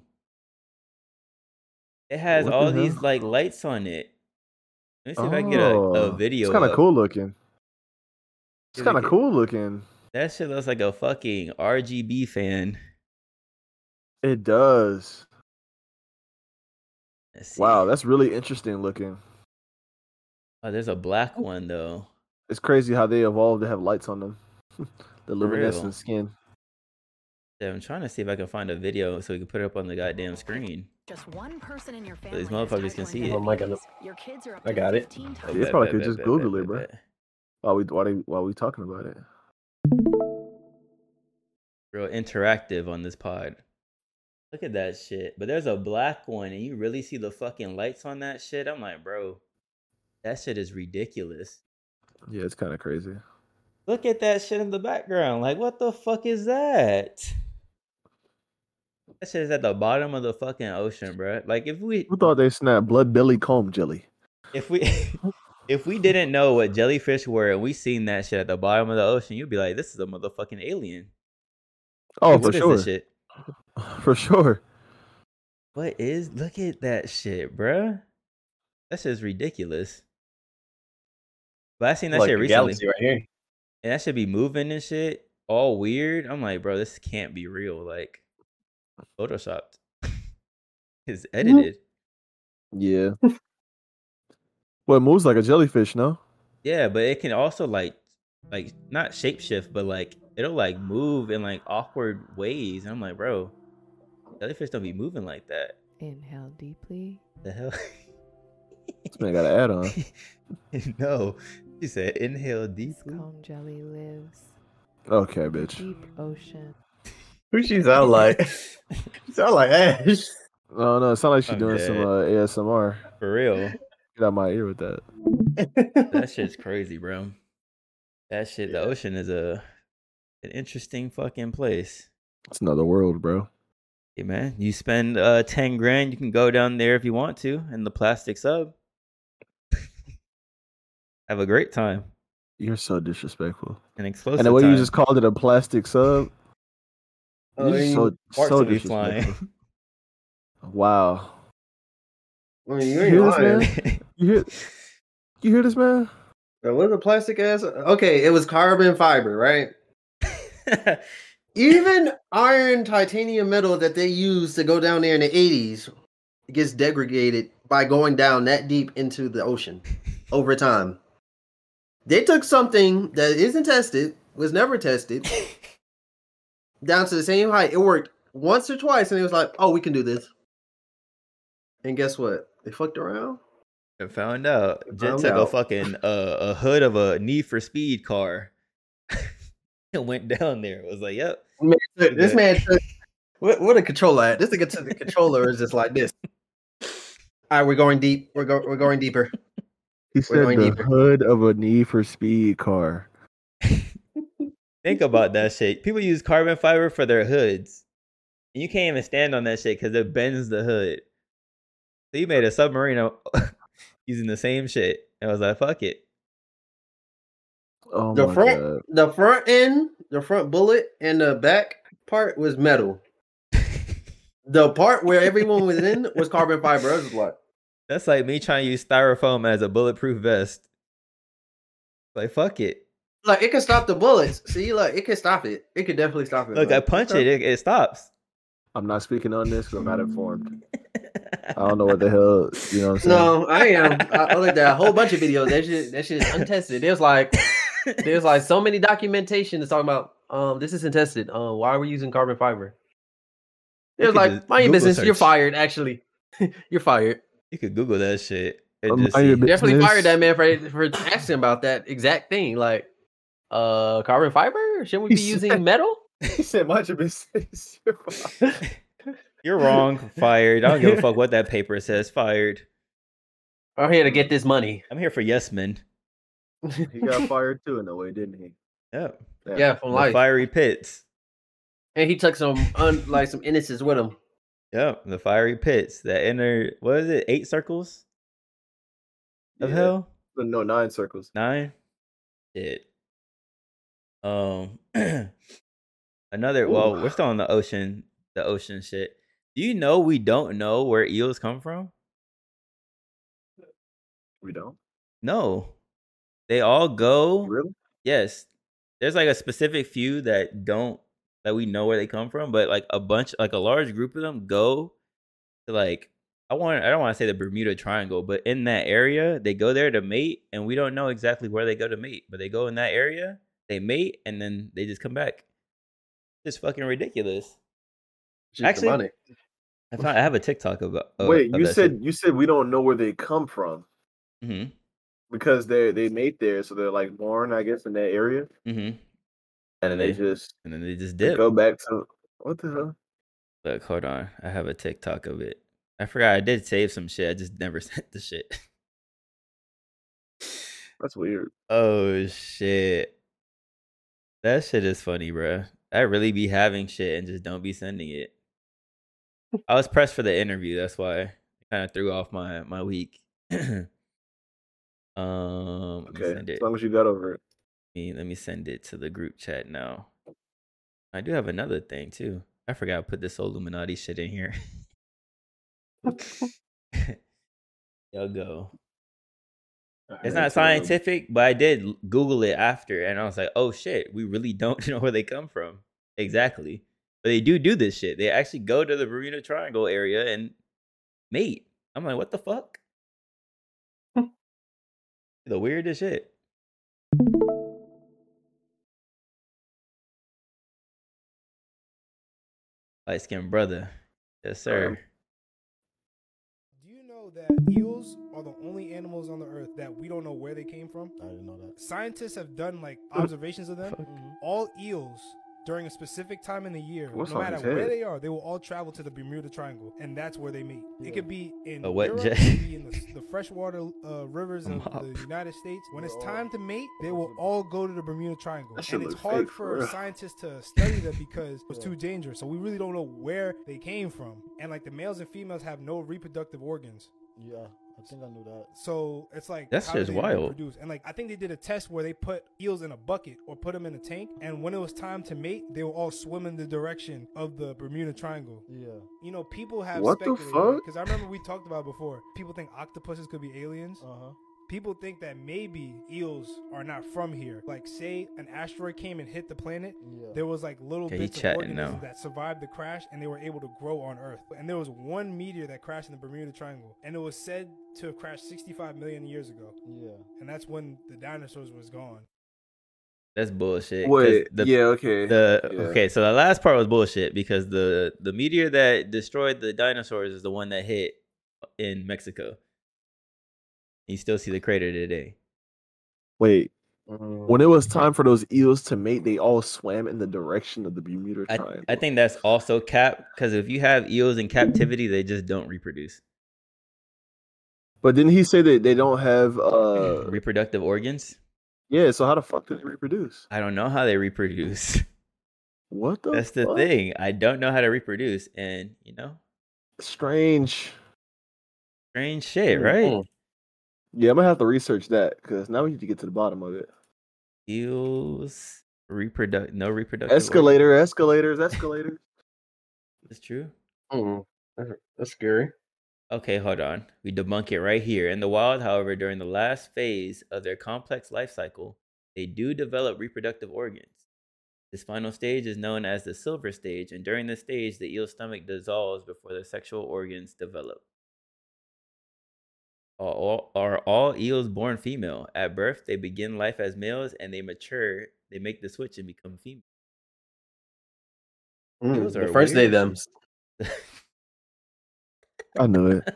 It has What the all these hell? like lights on it. Let me see if I can get a, a Oh, video. It's kind of up. cool looking. It's See if we kind of can- cool looking. That shit looks like a fucking R G B fan. It does. Let's see. Wow, that's really interesting looking. Oh, there's a black one though. It's crazy how they evolved to have lights on them. The real. luminescent skin. Yeah, I'm trying to see if I can find a video so we can put it up on the goddamn screen. Just one person in your So family. these has motherfuckers type can one see it. Oh my goodness. diabetes. Your kids are up I to got it. fifteen Yeah, times. it's probably could just Google it, bro. While we while, they, while we talking about it. Real interactive on this pod. Look at that shit. But there's a black one, and you really see the fucking lights on that shit. I'm like, bro, that shit is ridiculous. Yeah, it's kind of crazy. Look at that shit in the background. Like, what the fuck is that? That shit is at the bottom of the fucking ocean, bro. Like, if we Who thought they snapped blood belly comb jelly? if we if we didn't know what jellyfish were and we seen that shit at the bottom of the ocean, you'd be like, this is a motherfucking alien. Oh, Like, for what is sure, this shit? for sure. What is? Look at that shit, bruh. That shit's ridiculous. But I seen that Like shit the recently, galaxy right here. and that should be moving and shit, all weird. I'm like, bro, this can't be real. Like, photoshopped. It's edited. Yeah. Well, it moves like a jellyfish, no? Yeah, but it can also like, like not shapeshift, but like it'll like move in like awkward ways. And I'm like, bro, jellyfish don't be moving like that. Inhale deeply. The hell? This man got an add on. No, she said inhale This deeply. comb jelly lives Okay, bitch. deep ocean. Who she sound like? She sound like Ash. Oh no, it sounds like she's I'm doing some dead. uh, A S M R. For real. Get out my ear with that. That shit's crazy, bro. That shit, the ocean is a an interesting fucking place. It's another world, bro. Hey man, you spend uh ten grand, you can go down there if you want to, in the plastic sub. Have a great time. You're so disrespectful. An explosive And the way time. you just called it a plastic sub, Oh, you're just you- so Sparks so will be disrespectful. flying. Wow. I mean, you You ain't hear this, lying. man? You hear? You hear this, man? That was a plastic ass. Okay, it was carbon fiber, right? Even iron, titanium metal that they used to go down there in the eighties gets degraded by going down that deep into the ocean over time. They took something that isn't tested, was never tested, down to the same height. It worked once or twice, and it was like, oh, we can do this. And guess what? They fucked around. I found out. Jen Found took a out. fucking uh, a hood of a Need for Speed car and went down there. It was like, yep. Man, took- this Good. man took what, what a controller at. This nigga took the controller is just like this. All right, we're going deep. We're go, we're going deeper. He said going the deeper. hood of a Need for Speed car. Think about that shit. People use carbon fiber for their hoods. And you can't even stand on that shit because it bends the hood. So you made a submarine o- using the same shit. And I was like, fuck it. Oh The my front, god. the front end, the front bullet, and the back part was metal. The part where everyone was in was carbon fiber. I was like, That's like me trying to use styrofoam as a bulletproof vest. Like fuck it. Like it can stop the bullets. See, like it can stop it. It could definitely stop it. Look, I like, punch okay. it, it, it stops. I'm not speaking on this because I'm not informed. I don't know what the hell, you know what I'm saying? No, I am. I, I looked at a whole bunch of videos. That shit, that shit is untested. There's like, there's like so many documentation that's talking about. Um, this isn't tested. Um, why are we using carbon fiber? It You was could like, just mind your Google business. You're search. fired. Actually, you're fired. You could Google that shit and Um, just mind your see. bu- Definitely Business. fired that man for for asking about that exact thing. Like, uh, carbon fiber? Shouldn't we He be said- using metal? He said, "Mind your business." You're fine. You're wrong. Fired. I don't give a fuck what that paper says. Fired. I'm here to get this money. I'm here for yes men. He got fired too in a way, didn't he? Yep. Yeah, from The life. fiery pits. And he took some un, like some innocence with him. Yep. The fiery pits. That inner, what is it? Eight circles of Yeah. hell? No, nine circles. Nine? Shit. Um, another, well, Ooh. we're still on the ocean, the ocean shit. Do you know we don't know where eels come from? We don't. No. They all go. Really? Yes. There's like a specific few that don't, that we know where they come from, but like a bunch, like a large group of them go to like, I want, I don't want to say the Bermuda Triangle, but in that area, they go there to mate, and we don't know exactly where they go to mate, but they go in that area, they mate, and then they just come back. It's fucking ridiculous. Shit, Actually, demonic. I found I have a TikTok about. Uh, Wait, of you that said you said we don't know where they come from shit. Mhm. because they they mate there, so they're like born, I guess, in that area, Mhm. and then they They- just And then they just they dip. go back to what the hell? Look, hold on. I have a TikTok of it. I forgot I did save some shit. I just never sent the shit. That's weird. Oh shit. That shit is funny, bruh. I really be having shit and just don't be sending it. I was pressed for the interview, that's why it kind of threw off my my week. um let me Okay, send as it. long as you got over it. Let me, let me send it to the group chat now. I do have another thing too. I forgot to put this Illuminati shit in here. Y'all go. It's not scientific, but I did l- Google it after, and I was like, "Oh shit, we really don't know where they come from exactly." But they do do this shit. They actually go to the Bermuda Triangle area and mate. I'm like, "What the fuck?" The weirdest shit. Light skinned brother, yes sir. Do you know that eels are the only animals on the earth that we don't know where they came from? I didn't know that. Scientists have done like observations of them. Fuck. All eels during a specific time in the year, What's no on matter his where head? they are, they will all travel to the Bermuda Triangle, and that's where they meet. Yeah. It could be in A wet Europe, jet. it could be in the, the freshwater uh, rivers of Mop. the United States. When it's Yeah. time to mate, they will all go to the Bermuda Triangle, That shit and it's look hard fake, for for real. scientists to study them because it's Yeah. too dangerous. So we really don't know where they came from, and like the males and females have no reproductive organs. Yeah, I think I knew that. So it's like That's how do just they wild. reproduce? And like I think they did a test where they put eels in a bucket or put them in a tank, and when it was time to mate, they will all swim in the direction of the Bermuda Triangle. Yeah. You know, people have What the speculated fuck? because I remember we talked about it before. People think octopuses could be aliens. Uh huh. People think that maybe eels are not from here. Like, say an asteroid came and hit the planet, Yeah. there was like little Okay, he bits of chatting organisms now. that survived the crash, and they were able to grow on Earth. And there was one meteor that crashed in the Bermuda Triangle, and it was said to have crashed sixty-five million years ago, Yeah. and that's when the dinosaurs was gone. That's bullshit. 'cause Wait, the, yeah, okay. The Yeah. okay, so the last part was bullshit because the the meteor that destroyed the dinosaurs is the one that hit in Mexico. You still see the crater today. Wait, Mm. when it was time for those eels to mate, they all swam in the direction of the Bermuda I, Triangle. I think that's also cap because if you have eels in captivity, they just don't reproduce. But didn't he say that they don't have uh Reproductive organs. yeah, so how the fuck do they reproduce? I don't know how they reproduce. What the That's the fuck? thing. I don't know how to reproduce, and you know, Strange. strange shit, Mm, right? mm. Yeah, I'm gonna have to research that because now we need to get to the bottom of it. Eels reproduct no reproductive organs. Escalator, escalators, escalators. That's true. Mm. That's- That's scary. Okay, hold on. We debunk it right here. In the wild, however, during the last phase of their complex life cycle, they do develop reproductive organs. This final stage is known as the silver stage, and during this stage, the eel's stomach dissolves before the sexual organs develop. Are all, are all eels born female? At birth, they begin life as males, and they mature. They make the switch and become female. Mm, Eels the are first day weird them. shit. I knew it.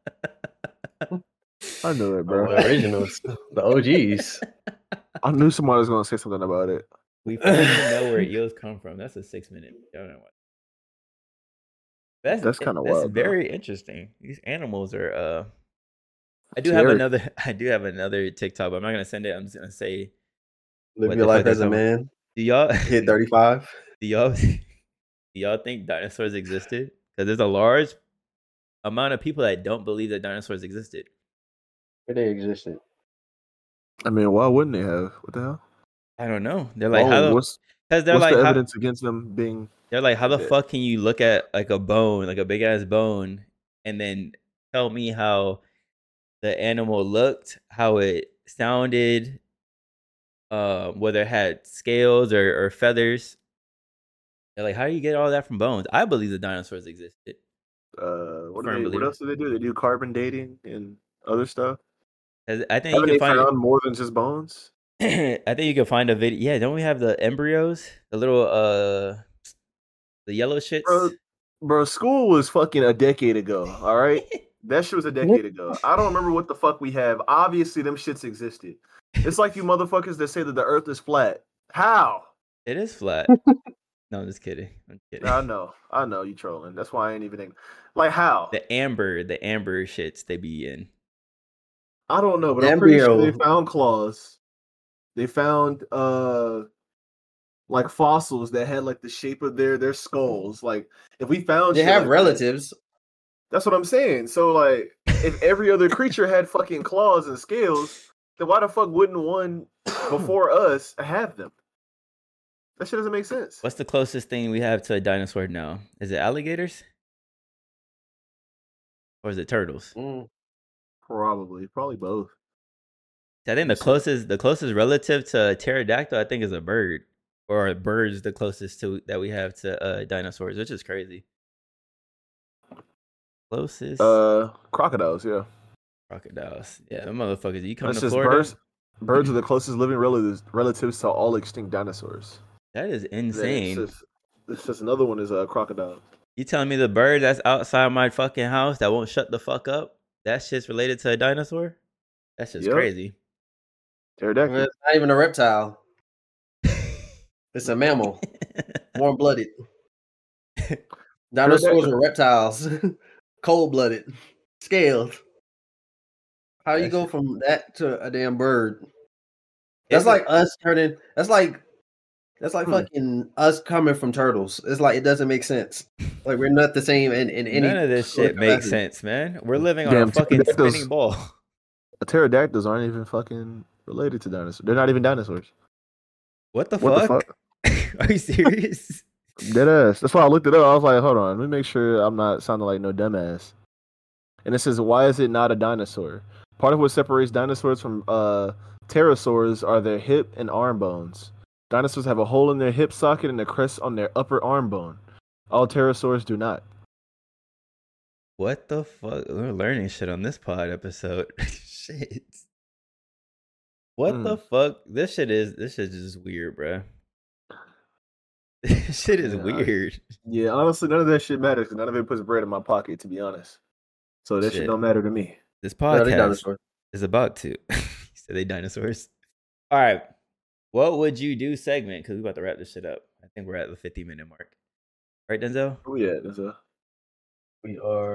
I knew it, bro. The originals, the O Gs. I knew somebody was gonna say something about it. We finally know where eels come from. That's a six minute. I don't know what. That's That's i- kinda that's wild, bro. very interesting. These animals are. Uh, I do have Scary. another. I do have another TikTok, but I'm not gonna send it. I'm just gonna say, Live what your the fuck life they as a come- man. do y'all Hit thirty-five. do y'all do y'all think dinosaurs existed? Because there's a large amount of people that don't believe that dinosaurs existed. Where they existed. I mean, why wouldn't they have? What the hell? I don't know. They're like, Whoa, how? what's Because they're what's like, the how, evidence against them being? they're like, how the Yeah. fuck can you look at like a bone, like a big ass bone, and then tell me how the animal looked, how it sounded, uh, whether it had scales or, or feathers? They're like, how do you get all that from bones? I believe the dinosaurs existed. Uh, what do Firm they? What believer. else do they do? They do carbon dating and other stuff. 'Cause I think Haven't you they can find. found more than just bones? I think you can find a video. Yeah, don't we have the embryos, the little uh, the yellow shits? Bro, bro, school was fucking a decade ago. All right, that shit was a decade ago. I don't remember what the fuck we have. Obviously, them shits existed. It's like you motherfuckers that say that the Earth is flat. How? It is flat. No, I'm just kidding. I'm kidding. I know, I know you trolling. That's why I ain't even like how. The amber, the amber shits they be in. I don't know, but The I'm pretty sure embryo. they found claws. They found uh like fossils that had like the shape of their their skulls. Like if we found They shit have like that- relatives. that's what I'm saying. So like if every other creature had fucking claws and scales, then why the fuck wouldn't one before us have them? That shit doesn't make sense. What's the closest thing we have to a dinosaur now? Is it alligators? Or is it turtles? Mm. Probably, probably both. I think the closest the closest relative to a pterodactyl, I think, is a bird. Or a bird's the closest to that we have to uh, dinosaurs, which is crazy. Closest Uh, crocodiles, yeah. crocodiles. Yeah, them motherfuckers. You come That's to just Florida. birds. Birds are the closest living relatives relatives to all extinct dinosaurs. That is Then it's insane. just, it's just another one is a crocodile. You telling me the bird that's outside my fucking house that won't shut the fuck up? That shit's related to a dinosaur? That's just Yep. crazy. Pterodactyl. It's not even a reptile. It's a mammal. Warm blooded. Dinosaurs are reptiles. Cold blooded. Scaled. How you That go shit- from that to a damn bird? That's It's a- like us turning. That's like that's like Hmm. fucking us coming from turtles. It's like it doesn't make sense. Like we're not the same in, in any. None of this sort shit makes capacity. sense, man. We're living on Damn, a fucking pterodactyls- spinning ball. Pterodactyls aren't even fucking related to dinosaurs. They're not even dinosaurs. What the What fuck? the fuck? Are you serious? Dead ass. That's why I looked it up. I was like, hold on, let me make sure I'm not sounding like no dumbass. And it says, why is it not a dinosaur? Part of what separates dinosaurs from uh, pterosaurs are their hip and arm bones. Dinosaurs have a hole in their hip socket and a crest on their upper arm bone. All pterosaurs do not. What the fuck? We're learning shit on this pod episode. Shit. What the fuck? This shit is this shit is just weird, bruh. This shit is Yeah, I- weird. Yeah, honestly, none of that shit matters because none of it puts bread in my pocket, to be honest. So that shit Shit. don't matter to me. This No, they podcast dinosaurs. is about to. So they dinosaurs. All right. What would you do segment? Because we about to wrap this shit up. I think we're at the fifty minute mark. Right, Denzel? Oh yeah, there's a We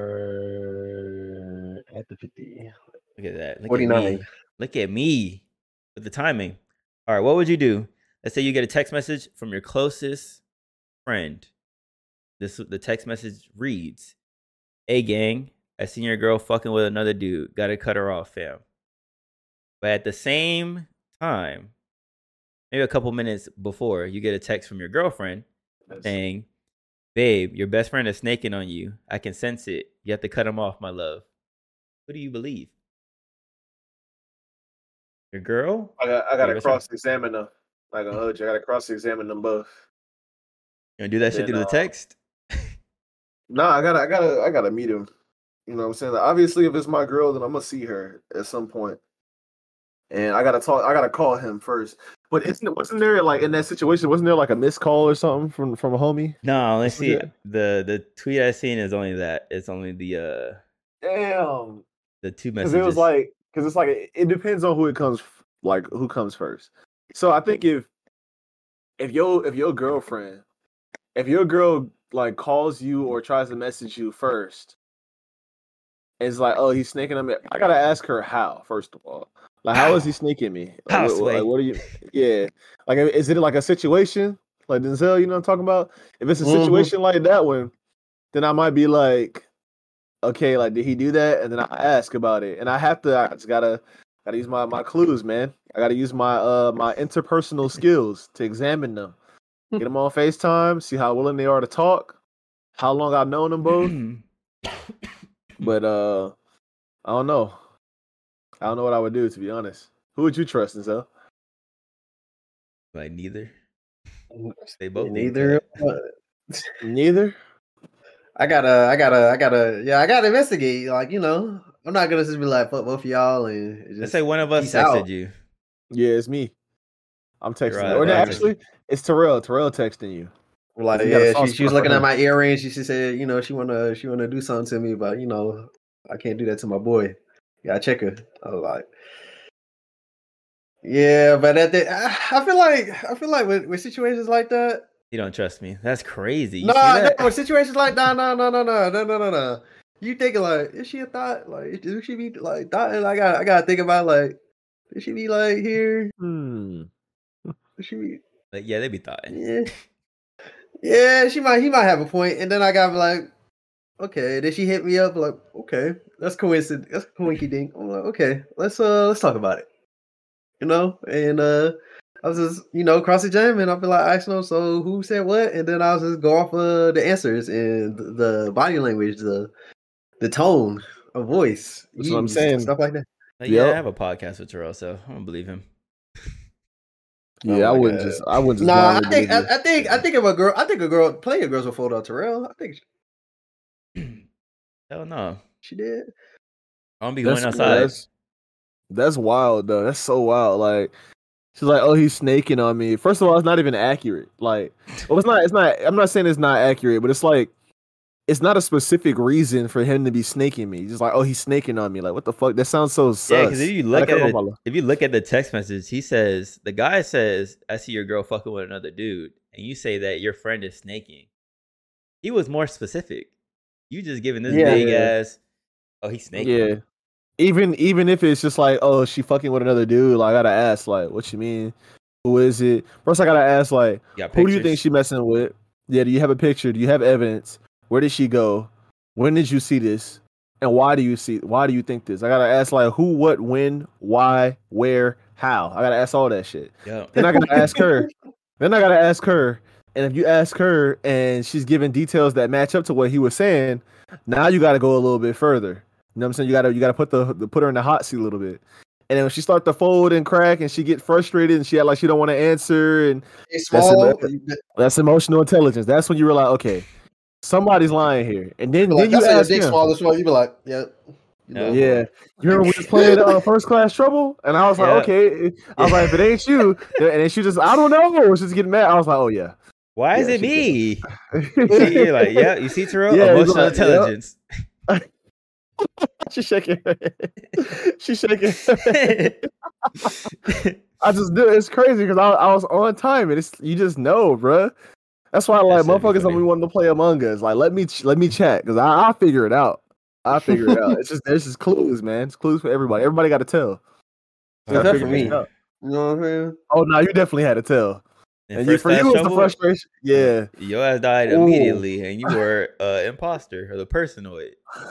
are at the fifty. Look at that. Look At forty-nine. me. Look at me with the timing. All right, what would you do? Let's say you get a text message from your closest friend. This the text message reads, "Hey gang, I seen your girl fucking with another dude. Gotta cut her off, fam." But at the same time, maybe a couple minutes before, you get a text from your girrlfriend that's- saying, babe, your best friend is snaking on you. I can sense it. You have to cut him off, my love. Who do you believe? Your girl? I got I Your gotta best friend? cross examine them. Like a hood, I gotta cross examine them both. You gonna do that shit Then, through the uh, text? No, I gotta I gotta I gotta meet him. You know what I'm saying? Like, obviously, if it's my girl, then I'm gonna see her at some point. And I gotta talk. I gotta call him first. But isn't wasn't there like in that situation? Wasn't there like a missed call or something from from a homie? No, let's That's see. okay. The the tweet I seen is only that. It's only the uh Damn. the two Because messages. it was like, because it's like it, it depends on who it comes f- like who comes first. So I think if if your if your girlfriend, if your girl like calls you or tries to message you first, it's like, oh, he's snaking on me. I gotta ask her how, first of all. Like, how is he snaking me? Like, Pow, what, what- Sway. like, what are you? Yeah, like, is it like a situation like Denzel? You know what I'm talking about? If it's a Mhm. situation like that one, then I might be like, okay, like, did he do that? And then I ask about it, and I have to. I just gotta gotta use my my clues, man. I gotta use my uh my interpersonal skills to examine them. Get them on FaceTime, see how willing they are to talk, how long I've known them both. But uh, I don't know. I don't know what I would do, to be honest. Who would you trust, Denzel? Like neither. They both need Neither. cut. Neither. I gotta, I gotta, I gotta, yeah, I gotta investigate. Like, you know, I'm not gonna just be like, fuck both of y'all and just Let's say one of us peace texted out. you. Yeah, it's me. I'm texting. right, you. Or no, that's- actually, it's Terrell. Terrell texting you. Like, You got a yeah, soft she, she was spot for looking at him. my earrings. She, she said, you know, she wanna, she wanna do something to me, but you know, I can't do that to my boy. Yeah, I check her. I was like, yeah, but at the, I, I feel like, I feel like with, with situations like that. You don't trust me. That's crazy. You No, see that? no, with situations like that, no, no, no, no, no, no, no, no. You thinking like, is she a thought? Like, do she be like thought? I got, I gotta think about like, does she be like here? Hmm. Does she be? Like, yeah, they be thoughting. Yeah, yeah. She might, he might have a point, and then I got like, okay. Then she hit me up like, okay, that's coincidence. That's coinky dink. I'm like, okay, let's uh, let's talk about it. You know, and uh. I was just, you know, cross examining. I'll be like, asking them, so who said what? And then I'll just go off uh, the answers and the body language, the the tone of voice, That's what I'm used, saying. stuff like that. Like, yeah, I Yep. have a podcast with Terrell, so I'm gonna believe him. Yeah, I my wouldn't God. just. I wouldn't just. Nah, I blindly think, believe you. I, I think, I think if a girl, I think a girl, plenty of girls will fold out Terrell. I think Hell no. she did. I don't be That's, going outside. that's that's wild though. That's so wild. Like she's like, oh, he's snaking on me. First of all, it's not even accurate. Like, well, it's not. It's not. I'm not saying it's not accurate, but it's like, it's not a specific reason for him to be snaking me. Just like, oh, he's snaking on me. Like, what the fuck? That sounds so sus. Yeah, because if you look I at can't it, remember. if you look at the text message, he says the guy says, "I see your girl fucking with another dude," and you say that your friend is snaking. He was more specific. You just giving this Yeah. big ass. Oh, he's snaking. Yeah. Even even if it's just like, oh, she fucking with another dude, like I gotta ask, like, what you mean? Who is it? First, I gotta ask, like, You got who do you think pictures? she messing with? Yeah, do you have a picture? Do you have evidence? Where did she go? When did you see this? And why do you see? Why do you think this? I gotta ask, like, who, what, when, why, where, how. I gotta ask all that shit. Yeah. Then I gotta ask her. Then I gotta ask her. And if you ask her and she's giving details that match up to what he was saying, now you gotta go a little bit further. You know what I'm saying? You gotta you gotta put the, the put her in the hot seat a little bit. And then when she start to fold and crack and she get frustrated and she act like she don't want to answer, and It's That's small. it, that's emotional intelligence. That's when you realize, okay, somebody's lying here. And then, Like, then you that's your ask dick him. small as well. You be like, yeah. You know, Yeah, you remember we was playing uh, First Class Trouble, and I was like, Yeah. okay. I was like, if it ain't you, and then she just, I don't know, or she's getting mad. I was like, oh yeah. Why is Yeah, it she me? You see, you're like, yeah. You see, Terrell, Yeah, he's emotional like, yep. intelligence. She's shaking her head. She's shaking her head. I just do it's crazy because I, I was on time, and it's you just know, bruh. That's why like That shit be motherfuckers funny. only wanted to play Among Us. Like, let me let me chat because I I figure it out. I figure it out. It's just there's just clues, man. It's clues for everybody. Everybody got to tell. It's Gotta that figure for this me. out. You know what I'm saying? Oh no, you definitely had to tell. And And you, first for you, class it was the trouble, frustration. Yeah. your ass died Ooh. immediately, and you were uh, imposter or the personoid.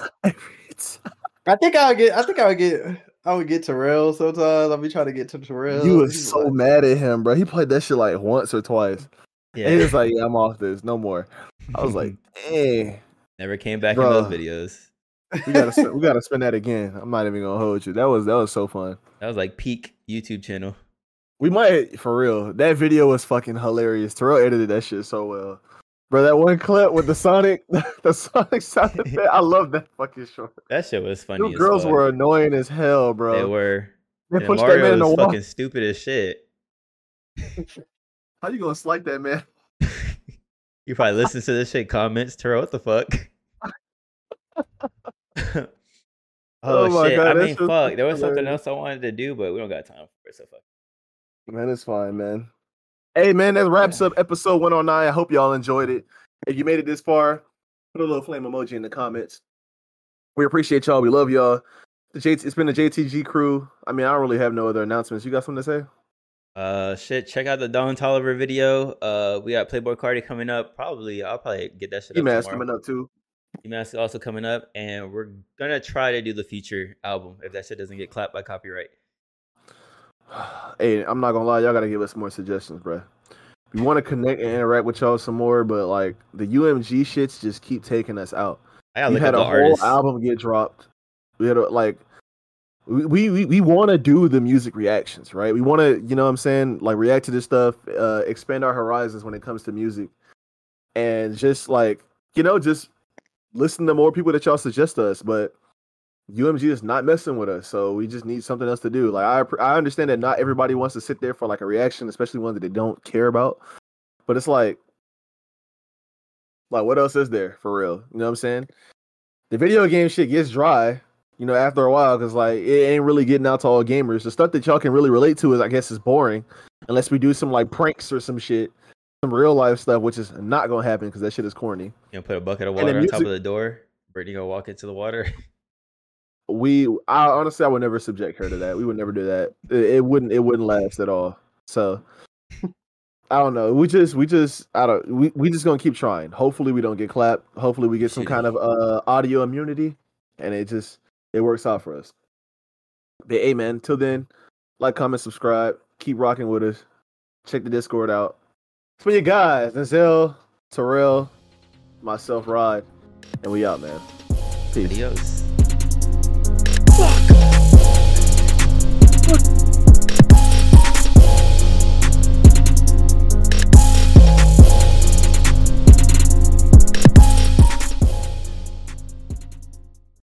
I think I would get. I think I would get. I would get Terrell sometimes. I'll be trying to get to Terrell. You He was so like, mad at him, bro. He played that shit like once or twice. Yeah, And he was like, "Yeah, I'm off this. No more." I was like, dang, Never came back Bruh. in those videos. we gotta spin, we gotta spin that again. I'm not even gonna hold you. That was that was so fun. That was like peak YouTube channel. We might for real. That video was fucking hilarious. Terrell edited that shit so well. Bro, that one clip with the Sonic, the Sonic sound effect, I love that fucking short. That shit was funny. Two as girls fuck. were annoying as hell, bro. They were. They And pushed that Mario man in the was wall. fucking stupid as shit. How you gonna slice that man? You probably listen to this shit, comments, Terrell, what the fuck? oh, Oh my shit. God, I that mean, shit was fuck. There was something hilarious. else I wanted to do, but we don't got time for it. So fuck. Man, it's fine, man. Hey, man, that wraps up episode one oh nine. I hope y'all enjoyed it. If you made it this far, put a little flame emoji in the comments. We appreciate y'all. We love y'all. The J T, it's been the J T G crew. I mean, I don't really have no other announcements. You got something to say? Uh, shit. Check out the Don Tolliver video. Uh, we got Playboy Cardi coming up. Probably, I'll probably get that shit up E-Mass tomorrow. coming up too. E-Mask is also coming up, and we're gonna try to do the feature album if that shit doesn't get clapped by copyright. Hey, I'm not gonna lie, y'all gotta give us more suggestions, bro. We want to connect and interact with y'all some more, but like the U M G shits just keep taking us out. I gotta We look had at a the whole artists. album get dropped. We had a, like we we we want to do the music reactions, right? We want to, you know what I'm saying, like react to this stuff, uh expand our horizons when it comes to music, and just like, you know, just listen to more people that y'all suggest to us. But U M G is not messing with us, so we just need something else to do. Like I I understand that not everybody wants to sit there for like a reaction, especially ones that they don't care about. But it's like, like what else is there for real? You know what I'm saying? The video game shit gets dry, you know, after a while, because like it ain't really getting out to all gamers. The stuff that y'all can really relate to is, I guess, is boring, unless we do some like pranks or some shit, some real life stuff, which is not gonna happen because that shit is corny. You know, put a bucket of And the water on top music- of the door. Brittany gonna walk into the water. We, I honestly, I would never subject her to that. We would never do that. It, it wouldn't, it wouldn't last at all. So I don't know. We just, we just, I don't. We, we just gonna keep trying. Hopefully, we don't get clapped. Hopefully, we get some Shit. kind of uh audio immunity, and it just, it works out for us. But hey, man, till then, like, comment, subscribe, keep rocking with us. Check the Discord out. It's been your guys, Denzel, Terrell, myself, Rod, and we out, man. Peace. Adios.